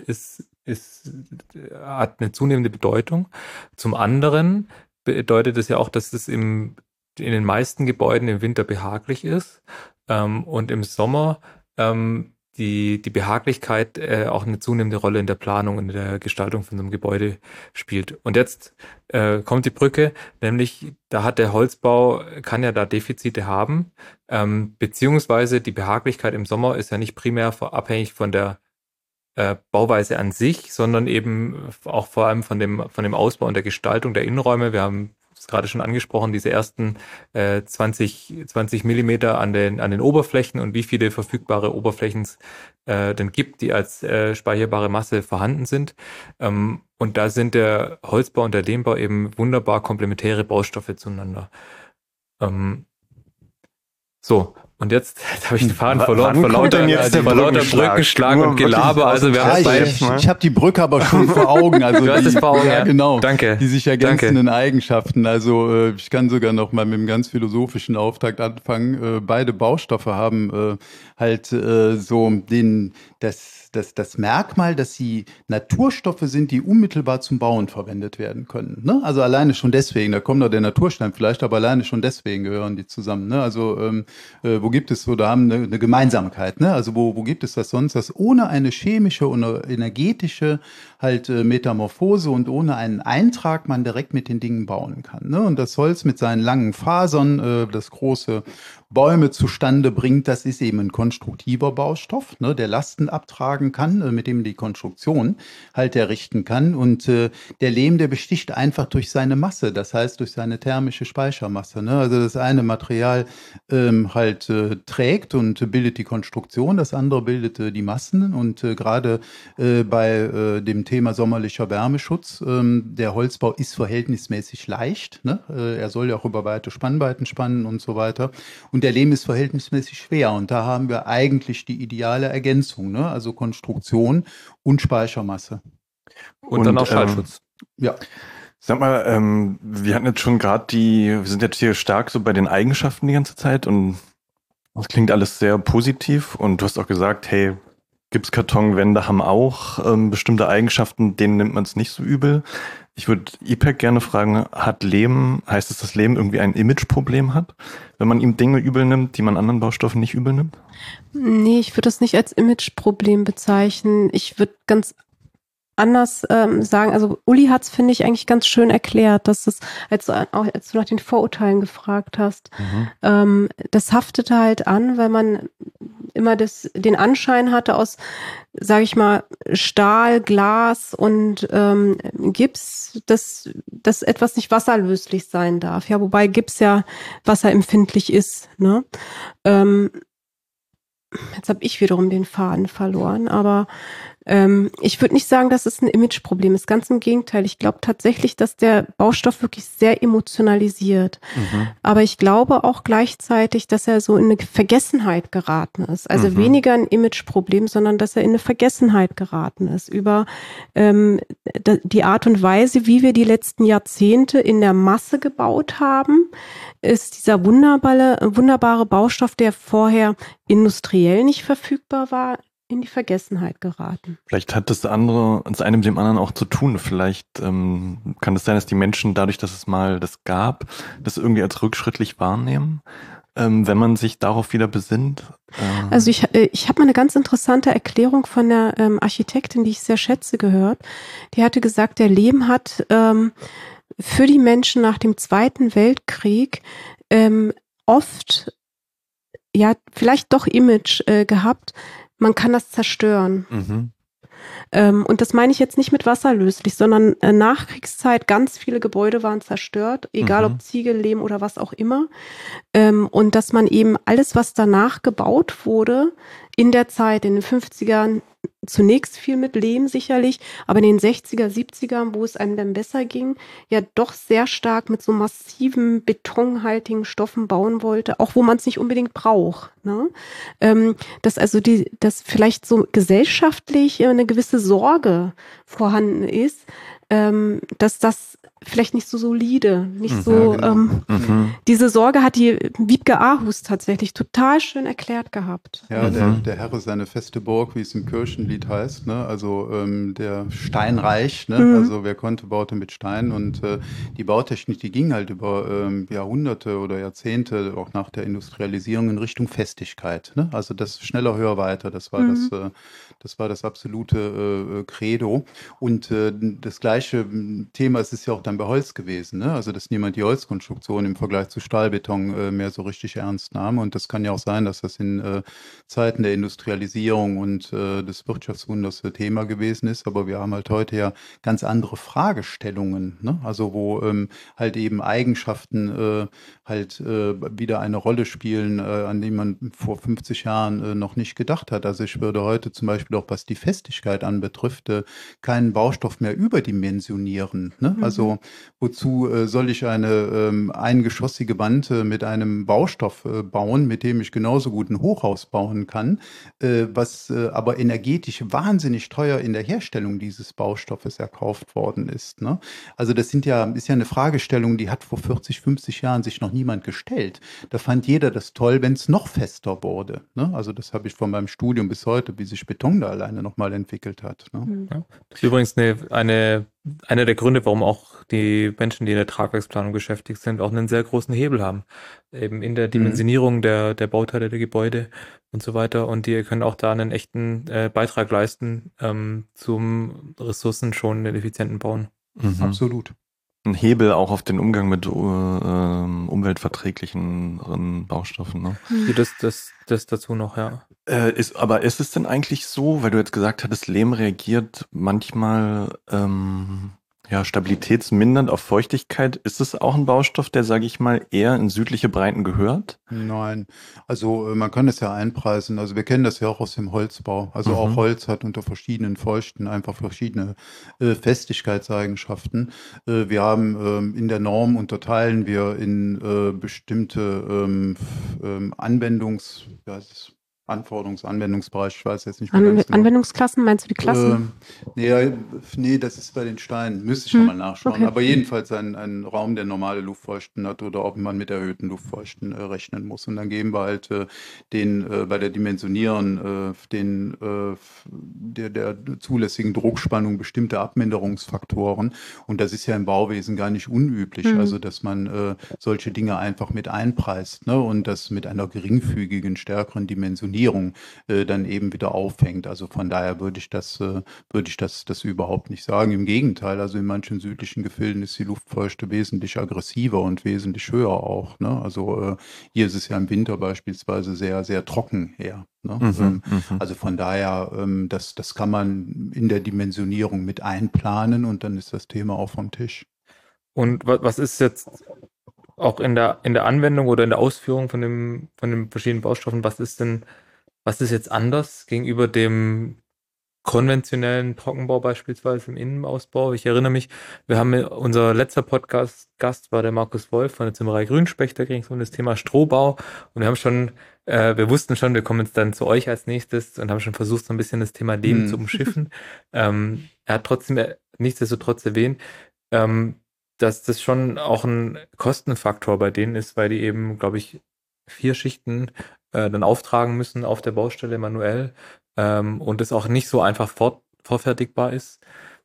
A: hat eine zunehmende Bedeutung. Zum anderen bedeutet es ja auch, dass es in den meisten Gebäuden im Winter behaglich ist und im Sommer die Behaglichkeit auch eine zunehmende Rolle in der Planung und in der Gestaltung von so einem Gebäude spielt. Und jetzt kommt die Brücke, nämlich da hat der Holzbau, kann ja da Defizite haben, beziehungsweise die Behaglichkeit im Sommer ist ja nicht primär abhängig von der Bauweise an sich, sondern eben auch vor allem von dem Ausbau und der Gestaltung der Innenräume. Wir haben es gerade schon angesprochen, diese ersten 20 Millimeter an den Oberflächen und wie viele verfügbare Oberflächen es denn gibt, die als speicherbare Masse vorhanden sind. Und da sind der Holzbau und der Lehmbau eben wunderbar komplementäre Baustoffe zueinander. So, Und jetzt habe ich den Faden verloren, vor lauter Brückenschlag und Gelaber. Also wir haben
D: ich habe die Brücke aber schon vor Augen. Also
A: du hast es vor Augen,
D: ja, genau.
A: Danke.
D: Die sich ergänzenden Eigenschaften. Also ich kann sogar noch mal mit einem ganz philosophischen Auftakt anfangen. Beide Baustoffe haben das Merkmal, dass sie Naturstoffe sind, die unmittelbar zum Bauen verwendet werden können. Ne? Also alleine schon deswegen, da kommt noch der Naturstein vielleicht, aber alleine schon deswegen gehören die zusammen. Ne? Also wo gibt es so, da haben eine Gemeinsamkeit. Ne? Also wo gibt es das sonst, dass ohne eine chemische oder energetische Metamorphose und ohne einen Eintrag man direkt mit den Dingen bauen kann. Ne? Und das Holz mit seinen langen Fasern, das große Bäume zustande bringt, das ist eben ein konstruktiver Baustoff, ne, der Lasten abtragen kann, mit dem die Konstruktion errichten kann. Und der Lehm, der besticht einfach durch seine Masse, das heißt durch seine thermische Speichermasse. Ne? Also das eine Material trägt und bildet die Konstruktion, das andere bildet die Massen. Und gerade bei dem Thema sommerlicher Wärmeschutz, der Holzbau ist verhältnismäßig leicht. Ne? Er soll ja auch über weite Spannweiten spannen und so weiter. Und der Lehm ist verhältnismäßig schwer und da haben wir eigentlich die ideale Ergänzung, ne? Also Konstruktion und Speichermasse.
A: Und dann auch Schallschutz.
D: Ja.
B: Sag mal, wir hatten jetzt schon wir sind jetzt hier stark so bei den Eigenschaften die ganze Zeit und das klingt alles sehr positiv und du hast auch gesagt, hey, Gipskartonwände haben auch bestimmte Eigenschaften, denen nimmt man es nicht so übel. Ich würde IPEC gerne fragen, heißt es, dass Lehm irgendwie ein Imageproblem hat, wenn man ihm Dinge übel nimmt, die man anderen Baustoffen nicht übel nimmt?
C: Nee, ich würde das nicht als Imageproblem bezeichnen. Ich würde ganz anders sagen, also Uli hat es, finde ich, eigentlich ganz schön erklärt, dass es, als du nach den Vorurteilen gefragt hast, das haftete halt an, weil man immer den Anschein hatte aus, sage ich mal, Stahl, Glas und Gips, dass etwas nicht wasserlöslich sein darf. Ja, wobei Gips ja wasserempfindlich ist. Ne? Jetzt habe ich wiederum den Faden verloren, aber ich würde nicht sagen, dass es ein Imageproblem ist. Ganz im Gegenteil. Ich glaube tatsächlich, dass der Baustoff wirklich sehr emotionalisiert. Aber ich glaube auch gleichzeitig, dass er so in eine Vergessenheit geraten ist. Also weniger ein Imageproblem, sondern dass er in eine Vergessenheit geraten ist über die Art und Weise, wie wir die letzten Jahrzehnte in der Masse gebaut haben, ist dieser wunderbare Baustoff, der vorher industriell nicht verfügbar war, in die Vergessenheit geraten.
B: Vielleicht hat das eine mit dem anderen auch zu tun. Vielleicht kann es sein, dass die Menschen dadurch, dass es mal das gab, das irgendwie als rückschrittlich wahrnehmen, wenn man sich darauf wieder besinnt.
C: Also ich habe mal eine ganz interessante Erklärung von der Architektin, die ich sehr schätze, gehört. Die hatte gesagt, der Lehm hat für die Menschen nach dem Zweiten Weltkrieg oft vielleicht doch Image gehabt. Man kann das zerstören. Und das meine ich jetzt nicht mit wasserlöslich, sondern Nachkriegszeit, ganz viele Gebäude waren zerstört, egal ob Ziegel, Lehm oder was auch immer. Und dass man eben alles, was danach gebaut wurde, in der Zeit, in den 50ern, zunächst viel mit Lehm sicherlich, aber in den 60er, 70ern, wo es einem dann besser ging, ja doch sehr stark mit so massiven, betonhaltigen Stoffen bauen wollte, auch wo man es nicht unbedingt braucht. Ne? Dass vielleicht so gesellschaftlich eine gewisse Sorge vorhanden ist, dass das vielleicht nicht so solide, nicht so, diese Sorge hat die Wiebke Aarhus tatsächlich total schön erklärt gehabt.
D: Ja, der Herr ist eine feste Burg, wie es im Kirchenlied heißt, ne? Also der Steinreich, ne? Also wer konnte, baute mit Stein und die Bautechnik, die ging halt über Jahrhunderte oder Jahrzehnte, auch nach der Industrialisierung in Richtung Festigkeit, ne? Also das schneller, höher, weiter, das war das absolute Credo und das gleiche Thema ist es ja auch dann bei Holz gewesen, ne? Also dass niemand die Holzkonstruktion im Vergleich zu Stahlbeton mehr so richtig ernst nahm und das kann ja auch sein, dass das in Zeiten der Industrialisierung und des Wirtschaftswunders Thema gewesen ist, aber wir haben halt heute ja ganz andere Fragestellungen, ne? Also wo halt eben Eigenschaften wieder eine Rolle spielen, an die man vor 50 Jahren noch nicht gedacht hat. Also ich würde heute zum Beispiel auch, was die Festigkeit anbetrifft, keinen Baustoff mehr überdimensionieren, ne? Also wozu soll ich eine eingeschossige Wand mit einem Baustoff bauen, mit dem ich genauso gut ein Hochhaus bauen kann, was aber energetisch wahnsinnig teuer in der Herstellung dieses Baustoffes erkauft worden ist. Ne? Also das ist ja eine Fragestellung, die hat vor 40, 50 Jahren sich noch niemand gestellt. Da fand jeder das toll, wenn es noch fester wurde. Ne? Also das habe ich von meinem Studium bis heute, wie sich Beton da alleine nochmal entwickelt hat. Ne?
A: Ja. Das ist übrigens einer der Gründe, warum auch die Menschen, die in der Tragwerksplanung beschäftigt sind, auch einen sehr großen Hebel haben. Eben in der Dimensionierung der Bauteile der Gebäude und so weiter. Und die können auch da einen echten Beitrag leisten zum ressourcenschonenden, effizienten Bauen.
D: Absolut.
B: Ein Hebel auch auf den Umgang mit umweltverträglichen Baustoffen. Ne?
A: Das dazu noch, ja.
B: Aber ist es denn eigentlich so, weil du jetzt gesagt hattest, Lehm reagiert manchmal stabilitätsmindernd auf Feuchtigkeit. Ist es auch ein Baustoff, der, sage ich mal, eher in südliche Breiten gehört?
D: Nein, also man kann es ja einpreisen. Also wir kennen das ja auch aus dem Holzbau. Also auch Holz hat unter verschiedenen Feuchten einfach verschiedene Festigkeitseigenschaften. Wir haben in der Norm unterteilen wir in bestimmte Anwendungsbereich, ich weiß jetzt nicht mehr ganz genau.
C: Anwendungsklassen, meinst du die Klassen?
D: Nee, das ist bei den Steinen, müsste ich nochmal nachschauen.
C: Okay.
D: Aber jedenfalls ein Raum, der normale Luftfeuchten hat oder ob man mit erhöhten Luftfeuchten rechnen muss. Und dann geben wir halt bei der Dimensionieren der zulässigen Druckspannung bestimmte Abminderungsfaktoren. Und das ist ja im Bauwesen gar nicht unüblich, also dass man solche Dinge einfach mit einpreist, ne? Und das mit einer geringfügigen, stärkeren Dimensionierung dann eben wieder auffängt. Also von daher würde ich das überhaupt nicht sagen. Im Gegenteil, also in manchen südlichen Gefilden ist die Luftfeuchte wesentlich aggressiver und wesentlich höher auch. Ne? Also hier ist es ja im Winter beispielsweise sehr, sehr trocken eher. Ne? Also von daher, das kann man in der Dimensionierung mit einplanen und dann ist das Thema auch vom Tisch.
A: Und was ist jetzt auch in der Anwendung oder in der Ausführung von den verschiedenen Baustoffen, was ist jetzt anders gegenüber dem konventionellen Trockenbau beispielsweise im Innenausbau? Ich erinnere mich, unser letzter Podcast-Gast war der Markus Wolf von der Zimmerei Grünspecht, da ging es um das Thema Strohbau und wir wussten schon, wir kommen jetzt dann zu euch als nächstes und haben schon versucht, so ein bisschen das Thema Lehm zu umschiffen. Er hat nichtsdestotrotz erwähnt, dass das schon auch ein Kostenfaktor bei denen ist, weil die eben, glaube ich, 4 Schichten dann auftragen müssen auf der Baustelle manuell und es auch nicht so einfach vorfertigbar ist.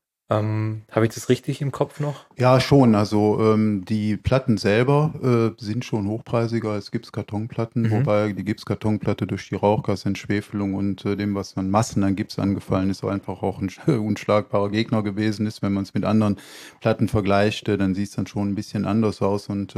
A: Habe ich das richtig im Kopf noch?
D: Ja, schon. Also die Platten selber sind schon hochpreisiger als Gipskartonplatten, wobei die Gipskartonplatte durch die Rauchgasentschwefelung und dem, was an Massen an Gips angefallen ist, einfach auch ein unschlagbarer Gegner gewesen ist. Wenn man es mit anderen Platten vergleicht, dann sieht es dann schon ein bisschen anders aus und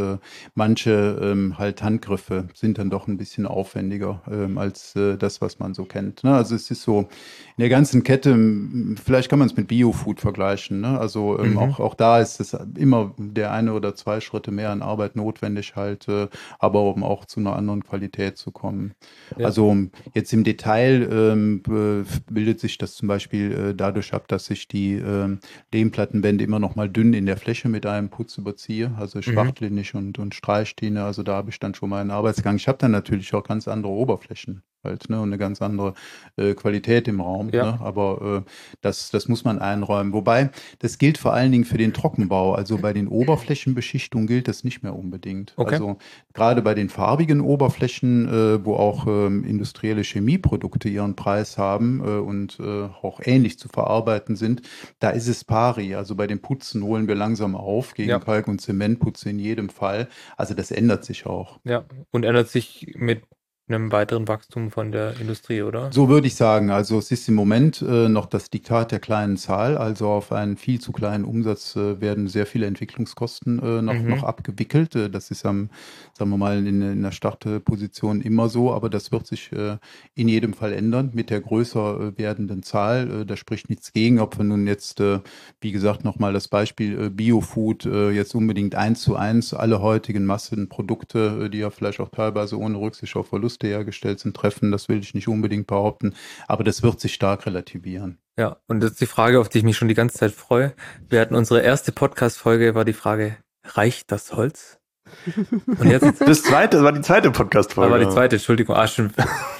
D: manche halt Handgriffe sind dann doch ein bisschen aufwendiger als das, was man so kennt. Ne? Also es ist so in der ganzen Kette, vielleicht kann man es mit Biofood vergleichen. Ne? Also auch da ist es immer der eine oder 2 Schritte mehr an Arbeit notwendig halt, aber um auch zu einer anderen Qualität zu kommen. Ja. Also jetzt im Detail bildet sich das zum Beispiel dadurch ab, dass ich die Lehmplattenwände immer noch mal dünn in der Fläche mit einem Putz überziehe, also schwachlinig und Streichtiene, also da habe ich dann schon mal einen Arbeitsgang. Ich habe dann natürlich auch ganz andere Oberflächen halt, ne, und eine ganz andere Qualität im Raum, ja. Ne? Aber das muss man einräumen. Wobei, das gilt vor allen Dingen für den Trockenbau. Also bei den Oberflächenbeschichtungen gilt das nicht mehr unbedingt. Okay. Also gerade bei den farbigen Oberflächen, wo auch industrielle Chemieprodukte ihren Preis haben und auch ähnlich zu verarbeiten sind, da ist es pari. Also bei den Putzen holen wir langsam auf gegen Kalk- und Zementputze in jedem Fall. Also das ändert sich auch.
A: Ja, und ändert sich mit einem weiteren Wachstum von der Industrie, oder?
D: So würde ich sagen. Also es ist im Moment noch das Diktat der kleinen Zahl. Also auf einen viel zu kleinen Umsatz werden sehr viele Entwicklungskosten noch abgewickelt. Das ist sagen wir mal, in der Startposition immer so, aber das wird sich in jedem Fall ändern mit der größer werdenden Zahl. Da spricht nichts gegen, ob wir nun jetzt, wie gesagt, nochmal das Beispiel Biofood, jetzt unbedingt 1:1 alle heutigen Massenprodukte, die ja vielleicht auch teilweise ohne Rücksicht auf Verlust Produkte hergestellt sind, treffen. Das will ich nicht unbedingt behaupten, aber das wird sich stark relativieren.
A: Ja, und das ist die Frage, auf die ich mich schon die ganze Zeit freue. Wir hatten unsere erste Podcast-Folge, war die Frage, reicht das Holz? Und jetzt
B: Das war die zweite Podcast-Folge.
A: war die zweite, Entschuldigung. Stimmt.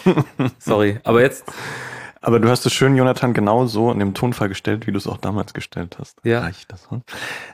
A: Sorry, aber jetzt.
B: Aber du hast es schön, Jonathan, genau so in dem Tonfall gestellt, wie du es auch damals gestellt hast.
A: Ja.
B: Reicht das Holz?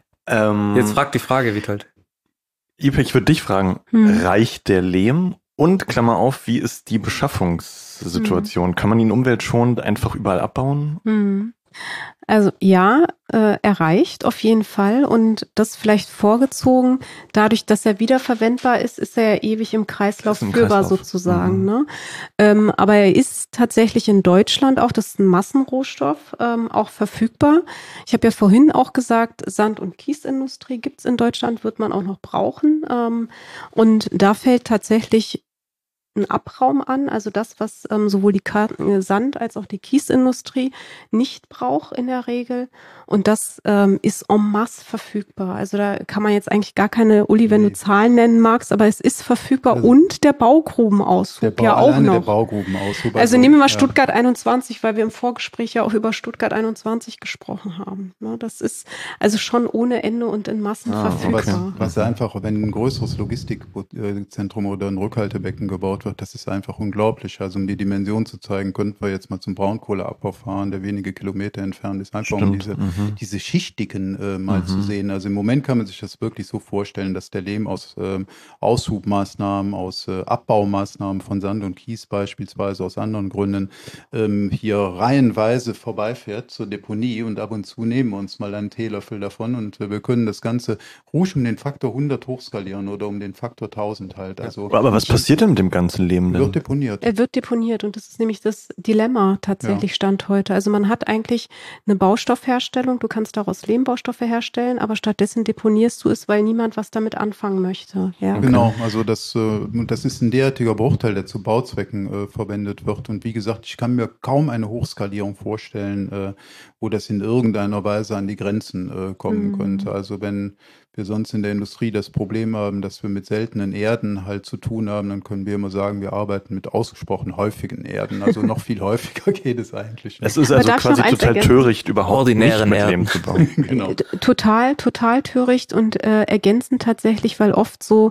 A: Jetzt frag die Frage, Witold.
B: Ipek, ich würde dich fragen, reicht der Lehm? Und Klammer auf, wie ist die Beschaffungssituation? Kann man ihn umweltschonend einfach überall abbauen?
C: Also ja, er reicht auf jeden Fall und das vielleicht vorgezogen, dadurch, dass er wiederverwendbar ist, ist er ja ewig im Kreislauf führbar sozusagen. Ne? Aber er ist tatsächlich in Deutschland auch, das ist ein Massenrohstoff, auch verfügbar. Ich habe ja vorhin auch gesagt, Sand- und Kiesindustrie gibt's in Deutschland, wird man auch noch brauchen. Und da fällt tatsächlich ein Abraum an, also das, was sowohl die Sand- als auch die Kiesindustrie nicht braucht in der Regel. Und das ist en masse verfügbar. Also da kann man jetzt eigentlich gar keine, Uli, wenn du Zahlen nennen magst, aber es ist verfügbar
D: also
C: und der Baugrubenaushub ja auch noch.
D: Der Baugrubenaushub.
C: Also nehmen wir mal Stuttgart 21, weil wir im Vorgespräch ja auch über Stuttgart 21 gesprochen haben. Ne, das ist also schon ohne Ende und in Massen verfügbar.
D: Was einfach, wenn ein größeres Logistikzentrum oder ein Rückhaltebecken gebaut wird, das ist einfach unglaublich. Also um die Dimension zu zeigen, könnten wir jetzt mal zum Braunkohleabbau fahren, der wenige Kilometer entfernt ist, einfach um diese Schichtigen mal zu sehen. Also im Moment kann man sich das wirklich so vorstellen, dass der Lehm aus Aushubmaßnahmen, aus Abbaumaßnahmen von Sand und Kies beispielsweise, aus anderen Gründen, hier reihenweise vorbeifährt zur Deponie und ab und zu nehmen wir uns mal einen Teelöffel davon und wir können das Ganze ruhig um den Faktor 100 hochskalieren oder um den Faktor 1000 halt. Also,
B: aber was passiert denn mit dem ganzen Lehm denn?
D: Wird deponiert.
C: Er wird deponiert und das ist nämlich das Dilemma tatsächlich Stand heute. Also man hat eigentlich eine Baustoffherstellung, du kannst daraus Lehmbaustoffe herstellen, aber stattdessen deponierst du es, weil niemand was damit anfangen möchte. Ja.
D: Genau, also das ist ein derartiger Bruchteil, der zu Bauzwecken verwendet wird. Und wie gesagt, ich kann mir kaum eine Hochskalierung vorstellen, wo das in irgendeiner Weise an die Grenzen kommen könnte. Also wenn wir sonst in der Industrie das Problem haben, dass wir mit seltenen Erden halt zu tun haben, dann können wir immer sagen, wir arbeiten mit ausgesprochen häufigen Erden. Also noch viel häufiger geht es eigentlich nicht.
B: Es ist also quasi total töricht, überhaupt nicht mit Lehm zu bauen.
D: Genau.
C: Total töricht und ergänzend tatsächlich, weil oft so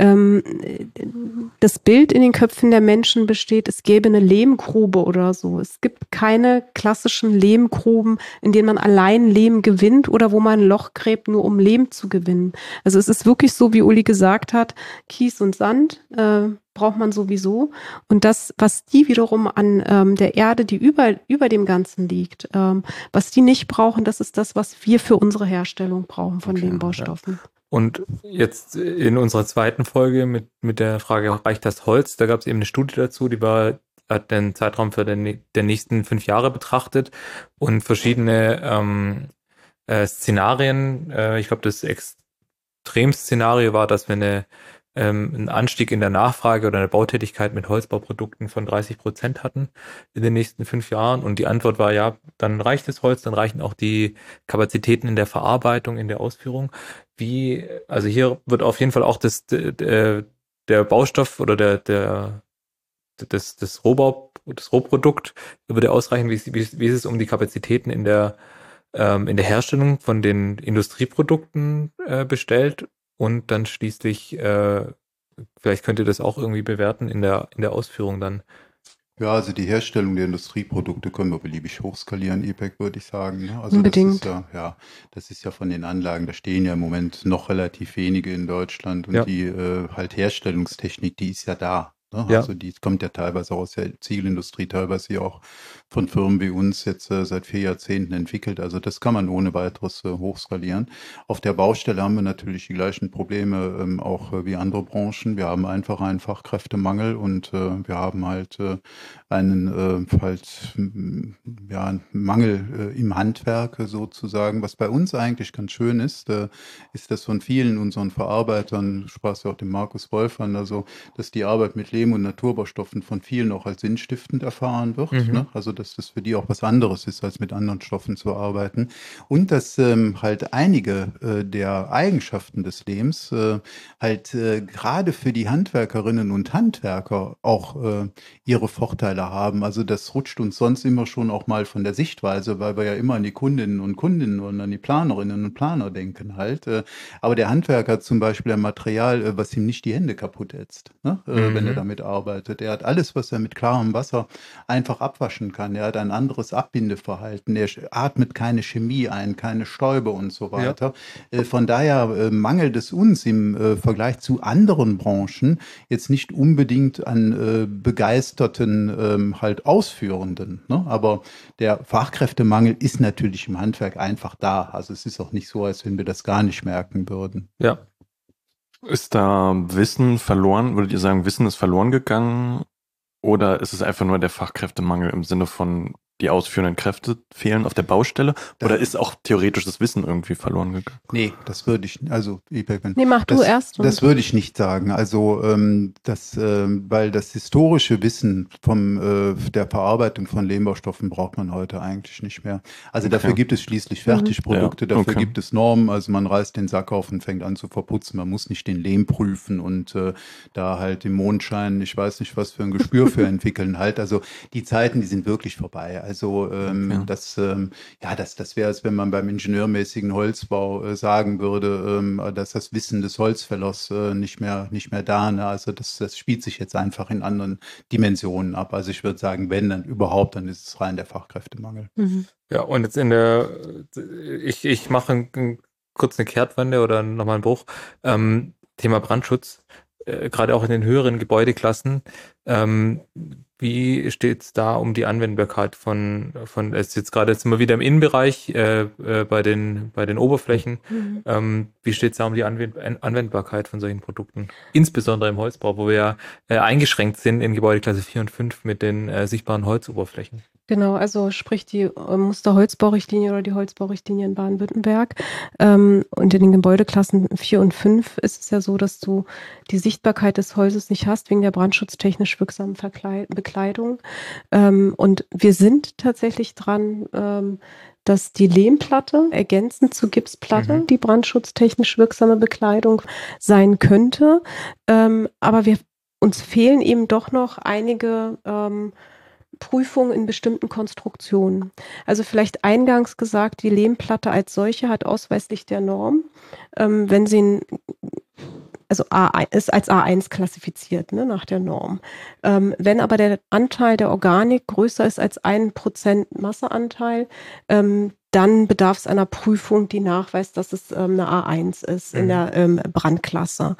C: das Bild in den Köpfen der Menschen besteht, es gäbe eine Lehmgrube oder so. Es gibt keine klassischen Lehmgruben, in denen man allein Lehm gewinnt oder wo man ein Loch gräbt, nur um Lehm zu gewinnen. Also es ist wirklich so, wie Uli gesagt hat, Kies und Sand braucht man sowieso. Und das, was die wiederum an der Erde, die über dem Ganzen liegt, was die nicht brauchen, das ist das, was wir für unsere Herstellung brauchen von Lehmbaustoffen. Ja.
A: Und jetzt in unserer zweiten Folge mit der Frage, reicht das Holz? Da gab es eben eine Studie dazu, hat den Zeitraum für der nächsten 5 Jahre betrachtet und verschiedene Szenarien. Ich glaube, das Extremszenario war, dass wir einen Anstieg in der Nachfrage oder eine Bautätigkeit mit Holzbauprodukten von 30% hatten in den nächsten 5 Jahren. Und die Antwort war, ja, dann reicht das Holz, dann reichen auch die Kapazitäten in der Verarbeitung, in der Ausführung. Also hier wird auf jeden Fall auch der Baustoff oder das Rohprodukt würde ausreichen. Wie ist es um die Kapazitäten in der Herstellung von den Industrieprodukten bestellt und dann schließlich, vielleicht könnt ihr das auch irgendwie bewerten in der Ausführung dann.
D: Ja, also die Herstellung der Industrieprodukte können wir beliebig hochskalieren, Ipek, würde ich sagen. Also
C: unbedingt.
D: Das ist ja von den Anlagen, da stehen ja im Moment noch relativ wenige in Deutschland und die halt Herstellungstechnik, die ist ja da. Ne? Ja. Also die kommt ja teilweise aus der Zielindustrie, teilweise auch von Firmen wie uns jetzt seit 4 Jahrzehnten entwickelt. Also das kann man ohne weiteres hochskalieren. Auf der Baustelle haben wir natürlich die gleichen Probleme auch wie andere Branchen. Wir haben einfach einen Fachkräftemangel und wir haben halt einen Mangel im Handwerk sozusagen. Was bei uns eigentlich ganz schön ist, ist, dass von vielen unseren Verarbeitern, du sprachst ja auch den Markus Wolf an, also dass die Arbeit mit Lehm- und Naturbaustoffen von vielen auch als sinnstiftend erfahren wird. Ne? Also dass das für die auch was anderes ist, als mit anderen Stoffen zu arbeiten. Und dass halt einige der Eigenschaften des Lehms halt gerade für die Handwerkerinnen und Handwerker auch ihre Vorteile haben. Also das rutscht uns sonst immer schon auch mal von der Sichtweise, weil wir ja immer an die Kundinnen und an die Planerinnen und Planer denken halt. Aber der Handwerker hat zum Beispiel ein Material, was ihm nicht die Hände kaputt ätzt, ne? Wenn er damit arbeitet. Er hat alles, was er mit klarem Wasser einfach abwaschen kann. Er hat ein anderes Abbindeverhalten. Er atmet keine Chemie ein, keine Stäube und so weiter. Ja. Von daher mangelt es uns im Vergleich zu anderen Branchen jetzt nicht unbedingt an begeisterten halt Ausführenden. Ne? Aber der Fachkräftemangel ist natürlich im Handwerk einfach da. Also es ist auch nicht so, als wenn wir das gar nicht merken würden.
B: Ja. Ist da Wissen verloren? Würdet ihr sagen, Wissen ist verloren gegangen? Oder ist es einfach nur der Fachkräftemangel im Sinne von, die ausführenden Kräfte fehlen auf der Baustelle? Oder ist auch theoretisch das Wissen irgendwie verloren gegangen?
D: Nee, das würde ich, also
C: mach du erst.
D: Das würde ich nicht sagen. Also weil das historische Wissen der Verarbeitung von Lehmbaustoffen braucht man heute eigentlich nicht mehr. Also dafür gibt es schließlich Fertigprodukte, dafür gibt es Normen. Also man reißt den Sack auf und fängt an zu verputzen. Man muss nicht den Lehm prüfen und da halt im Mondschein, ich weiß nicht, was für ein Gespür für entwickeln halt. Also die Zeiten, die sind wirklich vorbei. Also das wäre es, wenn man beim ingenieurmäßigen Holzbau sagen würde, dass das Wissen des Holzfällers nicht mehr da. Ne? Also das spielt sich jetzt einfach in anderen Dimensionen ab. Also ich würde sagen, wenn dann überhaupt, dann ist es rein der Fachkräftemangel.
A: Ja, und jetzt ich mache kurz eine Kehrtwende oder nochmal einen Bruch. Thema Brandschutz, gerade auch in den höheren Gebäudeklassen. Wie steht es da um die Anwendbarkeit von es jetzt gerade jetzt immer wieder im Innenbereich bei den Oberflächen? Wie steht es da um die Anwendbarkeit von solchen Produkten? Insbesondere im Holzbau, wo wir ja eingeschränkt sind in Gebäudeklasse 4 und 5 mit den sichtbaren Holzoberflächen.
C: Genau, also sprich die Musterholzbaurichtlinie oder die Holzbaurichtlinie in Baden-Württemberg. Und in den Gebäudeklassen 4 und 5 ist es ja so, dass du die Sichtbarkeit des Holzes nicht hast, wegen der brandschutztechnisch wirksamen Bekleidung. Und wir sind tatsächlich dran, dass die Lehmplatte ergänzend zur Gipsplatte die brandschutztechnisch wirksame Bekleidung sein könnte. Aber uns fehlen eben doch noch einige Prüfung in bestimmten Konstruktionen. Also vielleicht eingangs gesagt, die Lehmplatte als solche hat ausweislich der Norm, wenn sie ist als A1 klassifiziert, ne, nach der Norm. Wenn aber der Anteil der Organik größer ist als 1% Masseanteil, dann bedarf es einer Prüfung, die nachweist, dass es eine A1 ist in der Brandklasse.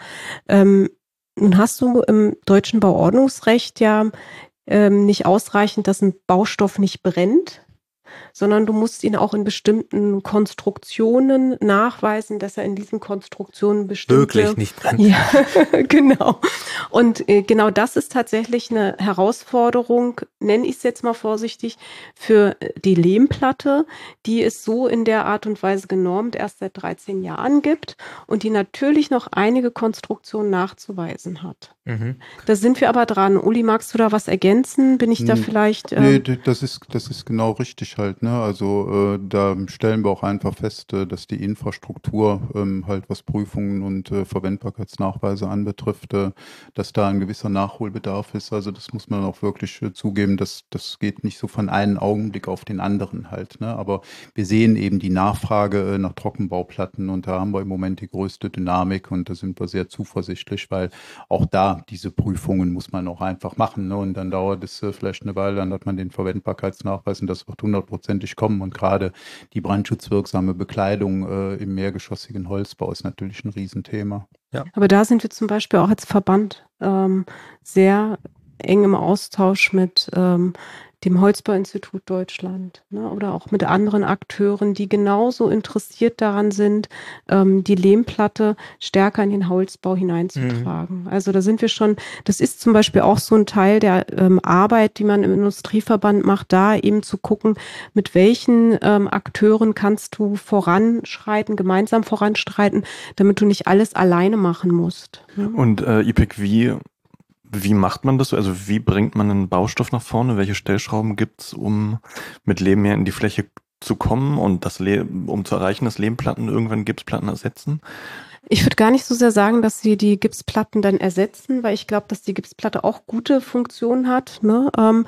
C: Nun hast du im deutschen Bauordnungsrecht ja nicht ausreichend, dass ein Baustoff nicht brennt, sondern du musst ihn auch in bestimmten Konstruktionen nachweisen, dass er in diesen Konstruktionen
A: wirklich nicht brennt.
C: Ja, genau. Und genau das ist tatsächlich eine Herausforderung, nenne ich es jetzt mal vorsichtig, für die Lehmplatte, die es so in der Art und Weise genormt erst seit 13 Jahren gibt und die natürlich noch einige Konstruktionen nachzuweisen hat. Da sind wir aber dran. Uli, magst du da was ergänzen? Bin ich da vielleicht...
D: Nee, das ist genau richtig halt. Ne? Also da stellen wir auch einfach fest, dass die Infrastruktur halt was Prüfungen und Verwendbarkeitsnachweise anbetrifft, dass da ein gewisser Nachholbedarf ist. Also das muss man auch wirklich zugeben, das geht nicht so von einem Augenblick auf den anderen halt. Ne? Aber wir sehen eben die Nachfrage nach Trockenbauplatten und da haben wir im Moment die größte Dynamik und da sind wir sehr zuversichtlich, weil auch da diese Prüfungen muss man auch einfach machen. Ne? Und dann dauert es vielleicht eine Weile, dann hat man den Verwendbarkeitsnachweis und das wird 100%ig kommen. Und gerade die brandschutzwirksame Bekleidung im mehrgeschossigen Holzbau ist natürlich ein Riesenthema.
C: Ja. Aber da sind wir zum Beispiel auch als Verband sehr eng im Austausch mit dem Holzbauinstitut Deutschland, ne, oder auch mit anderen Akteuren, die genauso interessiert daran sind, die Lehmplatte stärker in den Holzbau hineinzutragen. Also da sind wir schon, das ist zum Beispiel auch so ein Teil der Arbeit, die man im Industrieverband macht, da eben zu gucken, mit welchen Akteuren kannst du gemeinsam voranschreiten, damit du nicht alles alleine machen musst.
B: Ne? Und IPEC, wie wie macht man das? Also wie bringt man einen Baustoff nach vorne? Welche Stellschrauben gibt's, um mit Lehm mehr in die Fläche zu kommen und um zu erreichen, dass Lehmplatten irgendwann Gipsplatten ersetzen?
C: Ich würde gar nicht so sehr sagen, dass sie die Gipsplatten dann ersetzen, weil ich glaube, dass die Gipsplatte auch gute Funktionen hat. Ne?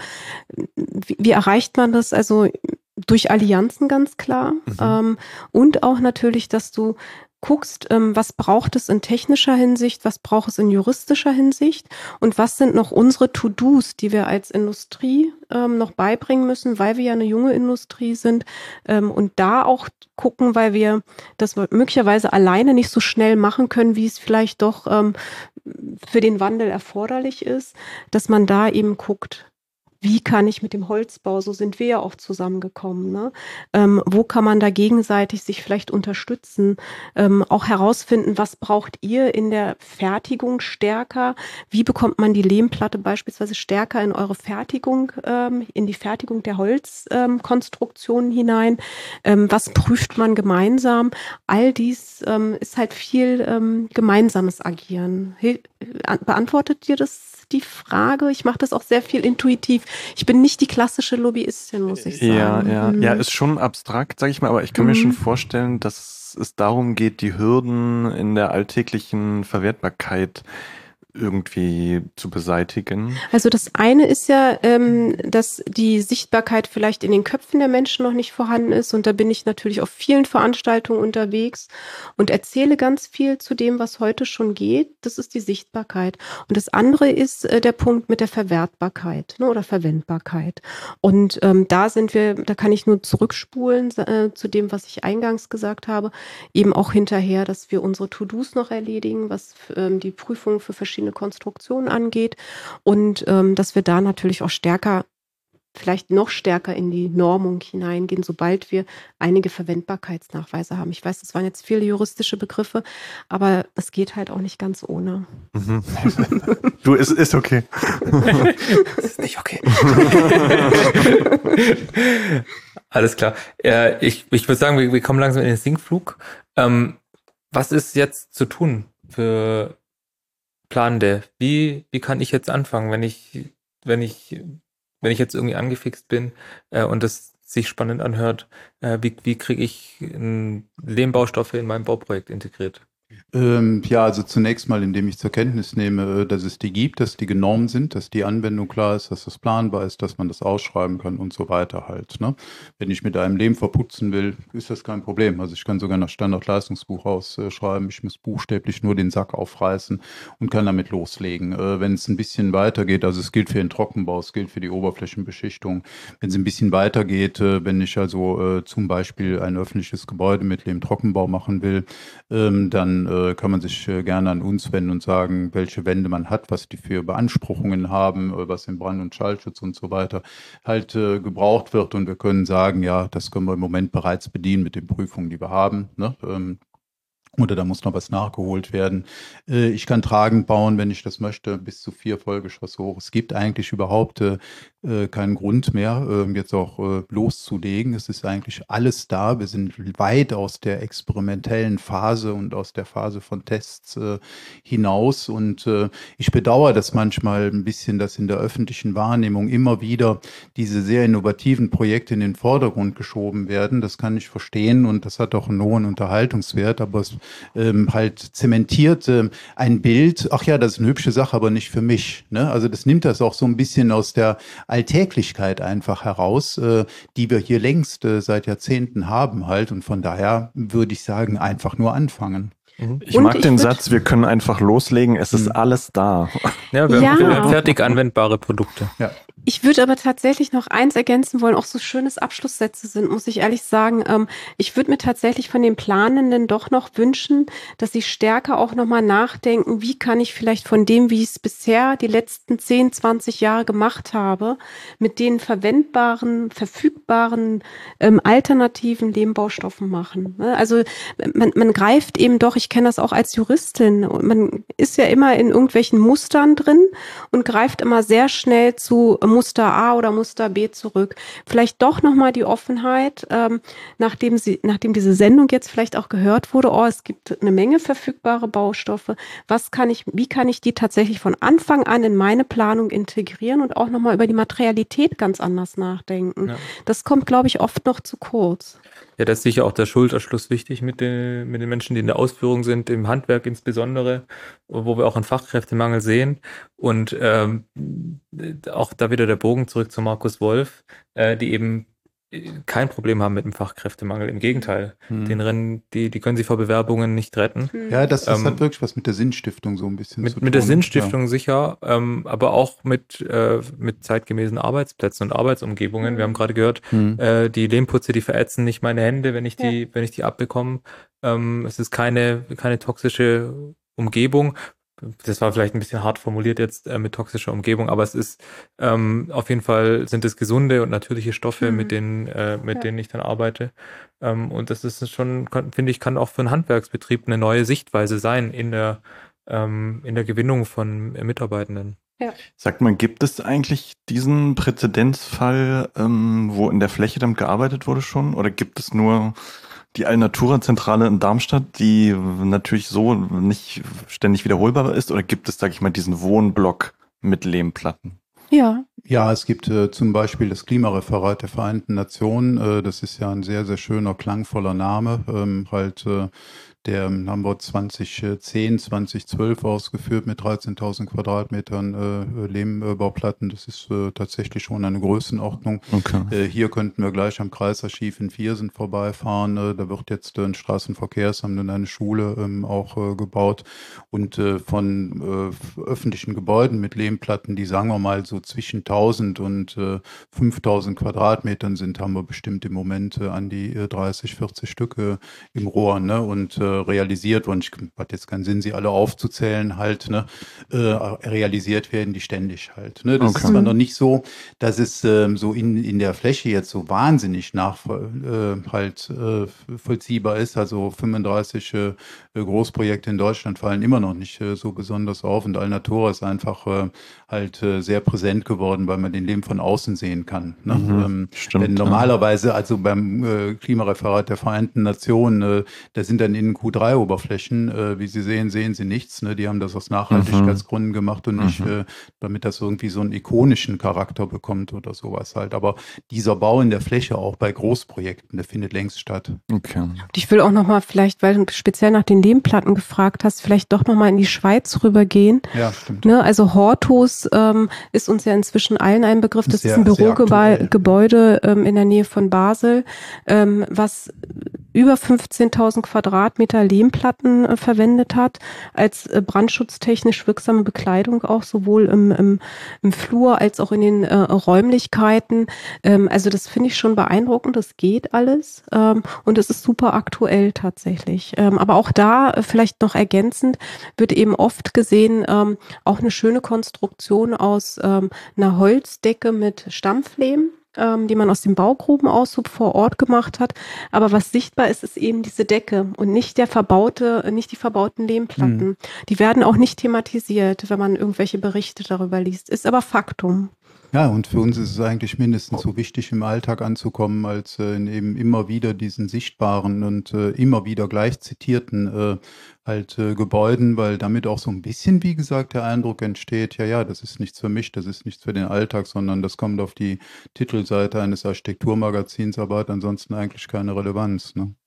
C: Wie erreicht man das? Also durch Allianzen ganz klar. Und auch natürlich, dass du guckst, was braucht es in technischer Hinsicht, was braucht es in juristischer Hinsicht und was sind noch unsere To-Dos, die wir als Industrie noch beibringen müssen, weil wir ja eine junge Industrie sind und da auch gucken, weil wir das möglicherweise alleine nicht so schnell machen können, wie es vielleicht doch für den Wandel erforderlich ist, dass man da eben guckt, wie kann ich mit dem Holzbau, so sind wir ja auch zusammengekommen, ne? Wo kann man da gegenseitig sich vielleicht unterstützen, auch herausfinden, was braucht ihr in der Fertigung stärker, wie bekommt man die Lehmplatte beispielsweise stärker in eure Fertigung, in die Fertigung der Holzkonstruktionen hinein, was prüft man gemeinsam, all dies ist halt viel gemeinsames Agieren. Beantwortet dir das die Frage? Ich mache das auch sehr viel intuitiv. Ich bin nicht die klassische Lobbyistin, muss ich sagen.
B: Ja, ist schon abstrakt, sage ich mal, aber ich kann mir schon vorstellen, dass es darum geht, die Hürden in der alltäglichen Verwertbarkeit irgendwie zu beseitigen?
C: Also das eine ist ja, dass die Sichtbarkeit vielleicht in den Köpfen der Menschen noch nicht vorhanden ist und da bin ich natürlich auf vielen Veranstaltungen unterwegs und erzähle ganz viel zu dem, was heute schon geht. Das ist die Sichtbarkeit. Und das andere ist der Punkt mit der Verwertbarkeit, ne, oder Verwendbarkeit. Und da kann ich nur zurückspulen zu dem, was ich eingangs gesagt habe, eben auch hinterher, dass wir unsere To-Dos noch erledigen, was die Prüfungen für verschiedene Konstruktionen angeht und dass wir da natürlich auch vielleicht noch stärker in die Normung hineingehen, sobald wir einige Verwendbarkeitsnachweise haben. Ich weiß, das waren jetzt viele juristische Begriffe, aber es geht halt auch nicht ganz ohne.
B: Du, ist okay.
A: Das ist nicht okay. Alles klar. Ich würde sagen, wir kommen langsam in den Sinkflug. Was ist jetzt zu tun für Planende? Wie kann ich jetzt anfangen, wenn ich jetzt irgendwie angefixt bin und das sich spannend anhört, wie kriege ich Lehmbaustoffe in mein Bauprojekt integriert?
D: Also zunächst mal, indem ich zur Kenntnis nehme, dass es die gibt, dass die genormt sind, dass die Anwendung klar ist, dass das planbar ist, dass man das ausschreiben kann und so weiter halt. Ne? Wenn ich mit einem Lehm verputzen will, ist das kein Problem. Also ich kann sogar nach Standardleistungsbuch ausschreiben. Ich muss buchstäblich nur den Sack aufreißen und kann damit loslegen. Wenn es ein bisschen weitergeht, also es gilt für den Trockenbau, es gilt für die Oberflächenbeschichtung. Wenn es ein bisschen weitergeht, wenn ich also zum Beispiel ein öffentliches Gebäude mit Lehmtrockenbau machen will, dann kann man sich gerne an uns wenden und sagen, welche Wände man hat, was die für Beanspruchungen haben, was im Brand- und Schallschutz und so weiter halt gebraucht wird. Und wir können sagen, ja, das können wir im Moment bereits bedienen mit den Prüfungen, die wir haben. Ne? Oder da muss noch was nachgeholt werden. Ich kann tragend bauen, wenn ich das möchte, bis zu 4 Vollgeschosse hoch. Es gibt eigentlich überhaupt keinen Grund mehr, jetzt auch loszulegen. Es ist eigentlich alles da. Wir sind weit aus der experimentellen Phase und aus der Phase von Tests hinaus. Und ich bedauere das manchmal ein bisschen, dass in der öffentlichen Wahrnehmung immer wieder diese sehr innovativen Projekte in den Vordergrund geschoben werden. Das kann ich verstehen und das hat auch einen hohen Unterhaltungswert, aber es halt zementiert ein Bild, ach ja, das ist eine hübsche Sache, aber nicht für mich. Ne? Also das nimmt das auch so ein bisschen aus der Alltäglichkeit einfach heraus, die wir hier längst seit Jahrzehnten haben halt. Und von daher würde ich sagen, einfach nur anfangen.
B: Ich mag den Satz, wir können einfach loslegen, es ist alles da.
A: Ja, wir haben fertig anwendbare Produkte.
D: Ja.
C: Ich würde aber tatsächlich noch eins ergänzen wollen, auch so schönes Abschlusssätze sind, muss ich ehrlich sagen. Ich würde mir tatsächlich von den Planenden doch noch wünschen, dass sie stärker auch nochmal nachdenken, wie kann ich vielleicht von dem, wie ich es bisher die letzten 10, 20 Jahre gemacht habe, mit den verwendbaren, verfügbaren, alternativen Lehmbaustoffen machen. Also man greift eben doch, ich kenne das auch als Juristin, man ist ja immer in irgendwelchen Mustern drin und greift immer sehr schnell zu Muster A oder Muster B zurück. Vielleicht doch nochmal die Offenheit, nachdem diese Sendung jetzt vielleicht auch gehört wurde, es gibt eine Menge verfügbare Baustoffe. Wie kann ich die tatsächlich von Anfang an in meine Planung integrieren und auch nochmal über die Materialität ganz anders nachdenken? Ja. Das kommt, glaube ich, oft noch zu kurz.
A: Ja, da ist sicher auch der Schulterschluss wichtig mit den Menschen, die in der Ausführung sind, im Handwerk insbesondere, wo wir auch einen Fachkräftemangel sehen. Und auch da wieder der Bogen zurück zu Markus Wolf, die eben kein Problem haben mit dem Fachkräftemangel. Im Gegenteil, die können sie vor Bewerbungen nicht retten.
D: Ja, das hat wirklich was mit der Sinnstiftung so ein bisschen zu tun.
A: Mit der Sinnstiftung sicher, aber auch mit zeitgemäßen Arbeitsplätzen und Arbeitsumgebungen. Wir haben gerade gehört, die Lehmputze, die verätzen nicht meine Hände, wenn ich die abbekomme. Es ist keine toxische Umgebung. Das war vielleicht ein bisschen hart formuliert jetzt mit toxischer Umgebung, aber es ist auf jeden Fall sind es gesunde und natürliche Stoffe, mit denen ich dann arbeite. Und das ist schon, finde ich, kann auch für einen Handwerksbetrieb eine neue Sichtweise sein in der Gewinnung von Mitarbeitenden.
B: Ja. Sagt man, gibt es eigentlich diesen Präzedenzfall, wo in der Fläche damit gearbeitet wurde schon? Oder gibt es nur die Alnatura-Zentrale in Darmstadt, die natürlich so nicht ständig wiederholbar ist? Oder gibt es, sage ich mal, diesen Wohnblock mit Lehmplatten?
D: Ja, es gibt zum Beispiel das Klimareferat der Vereinten Nationen. Das ist ja ein sehr, sehr schöner, klangvoller Name. Der haben wir 2010, 2012 ausgeführt mit 13.000 Quadratmetern Lehmbauplatten. Das ist tatsächlich schon eine Größenordnung. Okay. Hier könnten wir gleich am Kreisarchiv in Viersen vorbeifahren. Da wird jetzt ein Straßenverkehrsamt und eine Schule auch gebaut. Und von öffentlichen Gebäuden mit Lehmplatten, die sagen wir mal so zwischen 1.000 und 5.000 Quadratmetern sind, haben wir bestimmt im Moment an die 30, 40 Stücke im Rohr, ne? Und realisiert worden, hat jetzt keinen Sinn, sie alle aufzuzählen, halt, ne, realisiert werden die ständig halt. Ne? Das ist zwar noch nicht so, dass es so in der Fläche jetzt so wahnsinnig vollziehbar ist. Also 35 Großprojekte in Deutschland fallen immer noch nicht so besonders auf und Alnatura ist einfach sehr präsent geworden, weil man den Lehm von außen sehen kann. Ne? Stimmt, denn normalerweise, also beim Klimareferat der Vereinten Nationen, da sind dann in Q3-Oberflächen, wie Sie sehen Sie nichts. Ne? Die haben das aus Nachhaltigkeitsgründen gemacht und nicht, damit das irgendwie so einen ikonischen Charakter bekommt oder sowas halt. Aber dieser Bau in der Fläche auch bei Großprojekten, der findet längst statt.
C: Okay. Und ich will auch nochmal vielleicht, weil du speziell nach den Lehmplatten gefragt hast, vielleicht doch nochmal in die Schweiz rübergehen. Ja, stimmt. Ne? Also Hortus ist uns ja inzwischen allen ein Begriff. Das ist ein Bürogebäude in der Nähe von Basel, was über 15.000 Quadratmeter Lehmplatten verwendet hat, als brandschutztechnisch wirksame Bekleidung auch sowohl im Flur als auch in den Räumlichkeiten. Also das finde ich schon beeindruckend, das geht alles und es ist super aktuell tatsächlich. Aber auch da vielleicht noch ergänzend wird eben oft gesehen, auch eine schöne Konstruktion aus einer Holzdecke mit Stampflehm, die man aus dem Baugrubenaushub vor Ort gemacht hat. Aber was sichtbar ist, ist eben diese Decke und nicht die verbauten Lehmplatten. Die werden auch nicht thematisiert, wenn man irgendwelche Berichte darüber liest. Ist aber Faktum.
D: Ja, und für uns ist es eigentlich mindestens so wichtig, im Alltag anzukommen, als in eben immer wieder diesen sichtbaren und immer wieder gleich zitierten Gebäuden, weil damit auch so ein bisschen, wie gesagt, der Eindruck entsteht, ja, das ist nichts für mich, das ist nichts für den Alltag, sondern das kommt auf die Titelseite eines Architekturmagazins, aber hat ansonsten eigentlich keine Relevanz. Ne?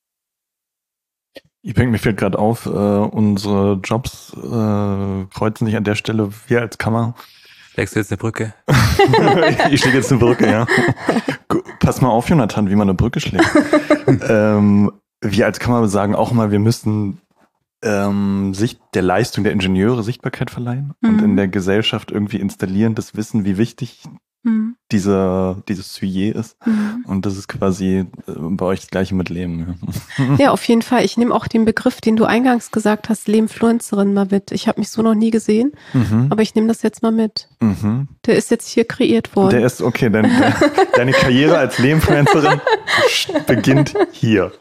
B: Mir fällt gerade auf, unsere Jobs kreuzen sich an der Stelle, wir als Kammer.
A: Legst du jetzt eine Brücke?
B: Ich schläge jetzt eine Brücke, ja. Pass mal auf, Jonathan, wie man eine Brücke schlägt. Wir als Kammer sagen auch immer, wir müssen der Leistung der Ingenieure Sichtbarkeit verleihen und in der Gesellschaft irgendwie installieren, das Wissen, wie wichtig dieses Sujet ist. Und das ist quasi bei euch das Gleiche mit Lehm.
C: Ja, auf jeden Fall. Ich nehme auch den Begriff, den du eingangs gesagt hast, Lehmfluencerin mal mit. Ich habe mich so noch nie gesehen, aber ich nehme das jetzt mal mit. Der ist jetzt hier kreiert worden.
B: Der ist, okay, deine Karriere als Lehmfluencerin beginnt hier.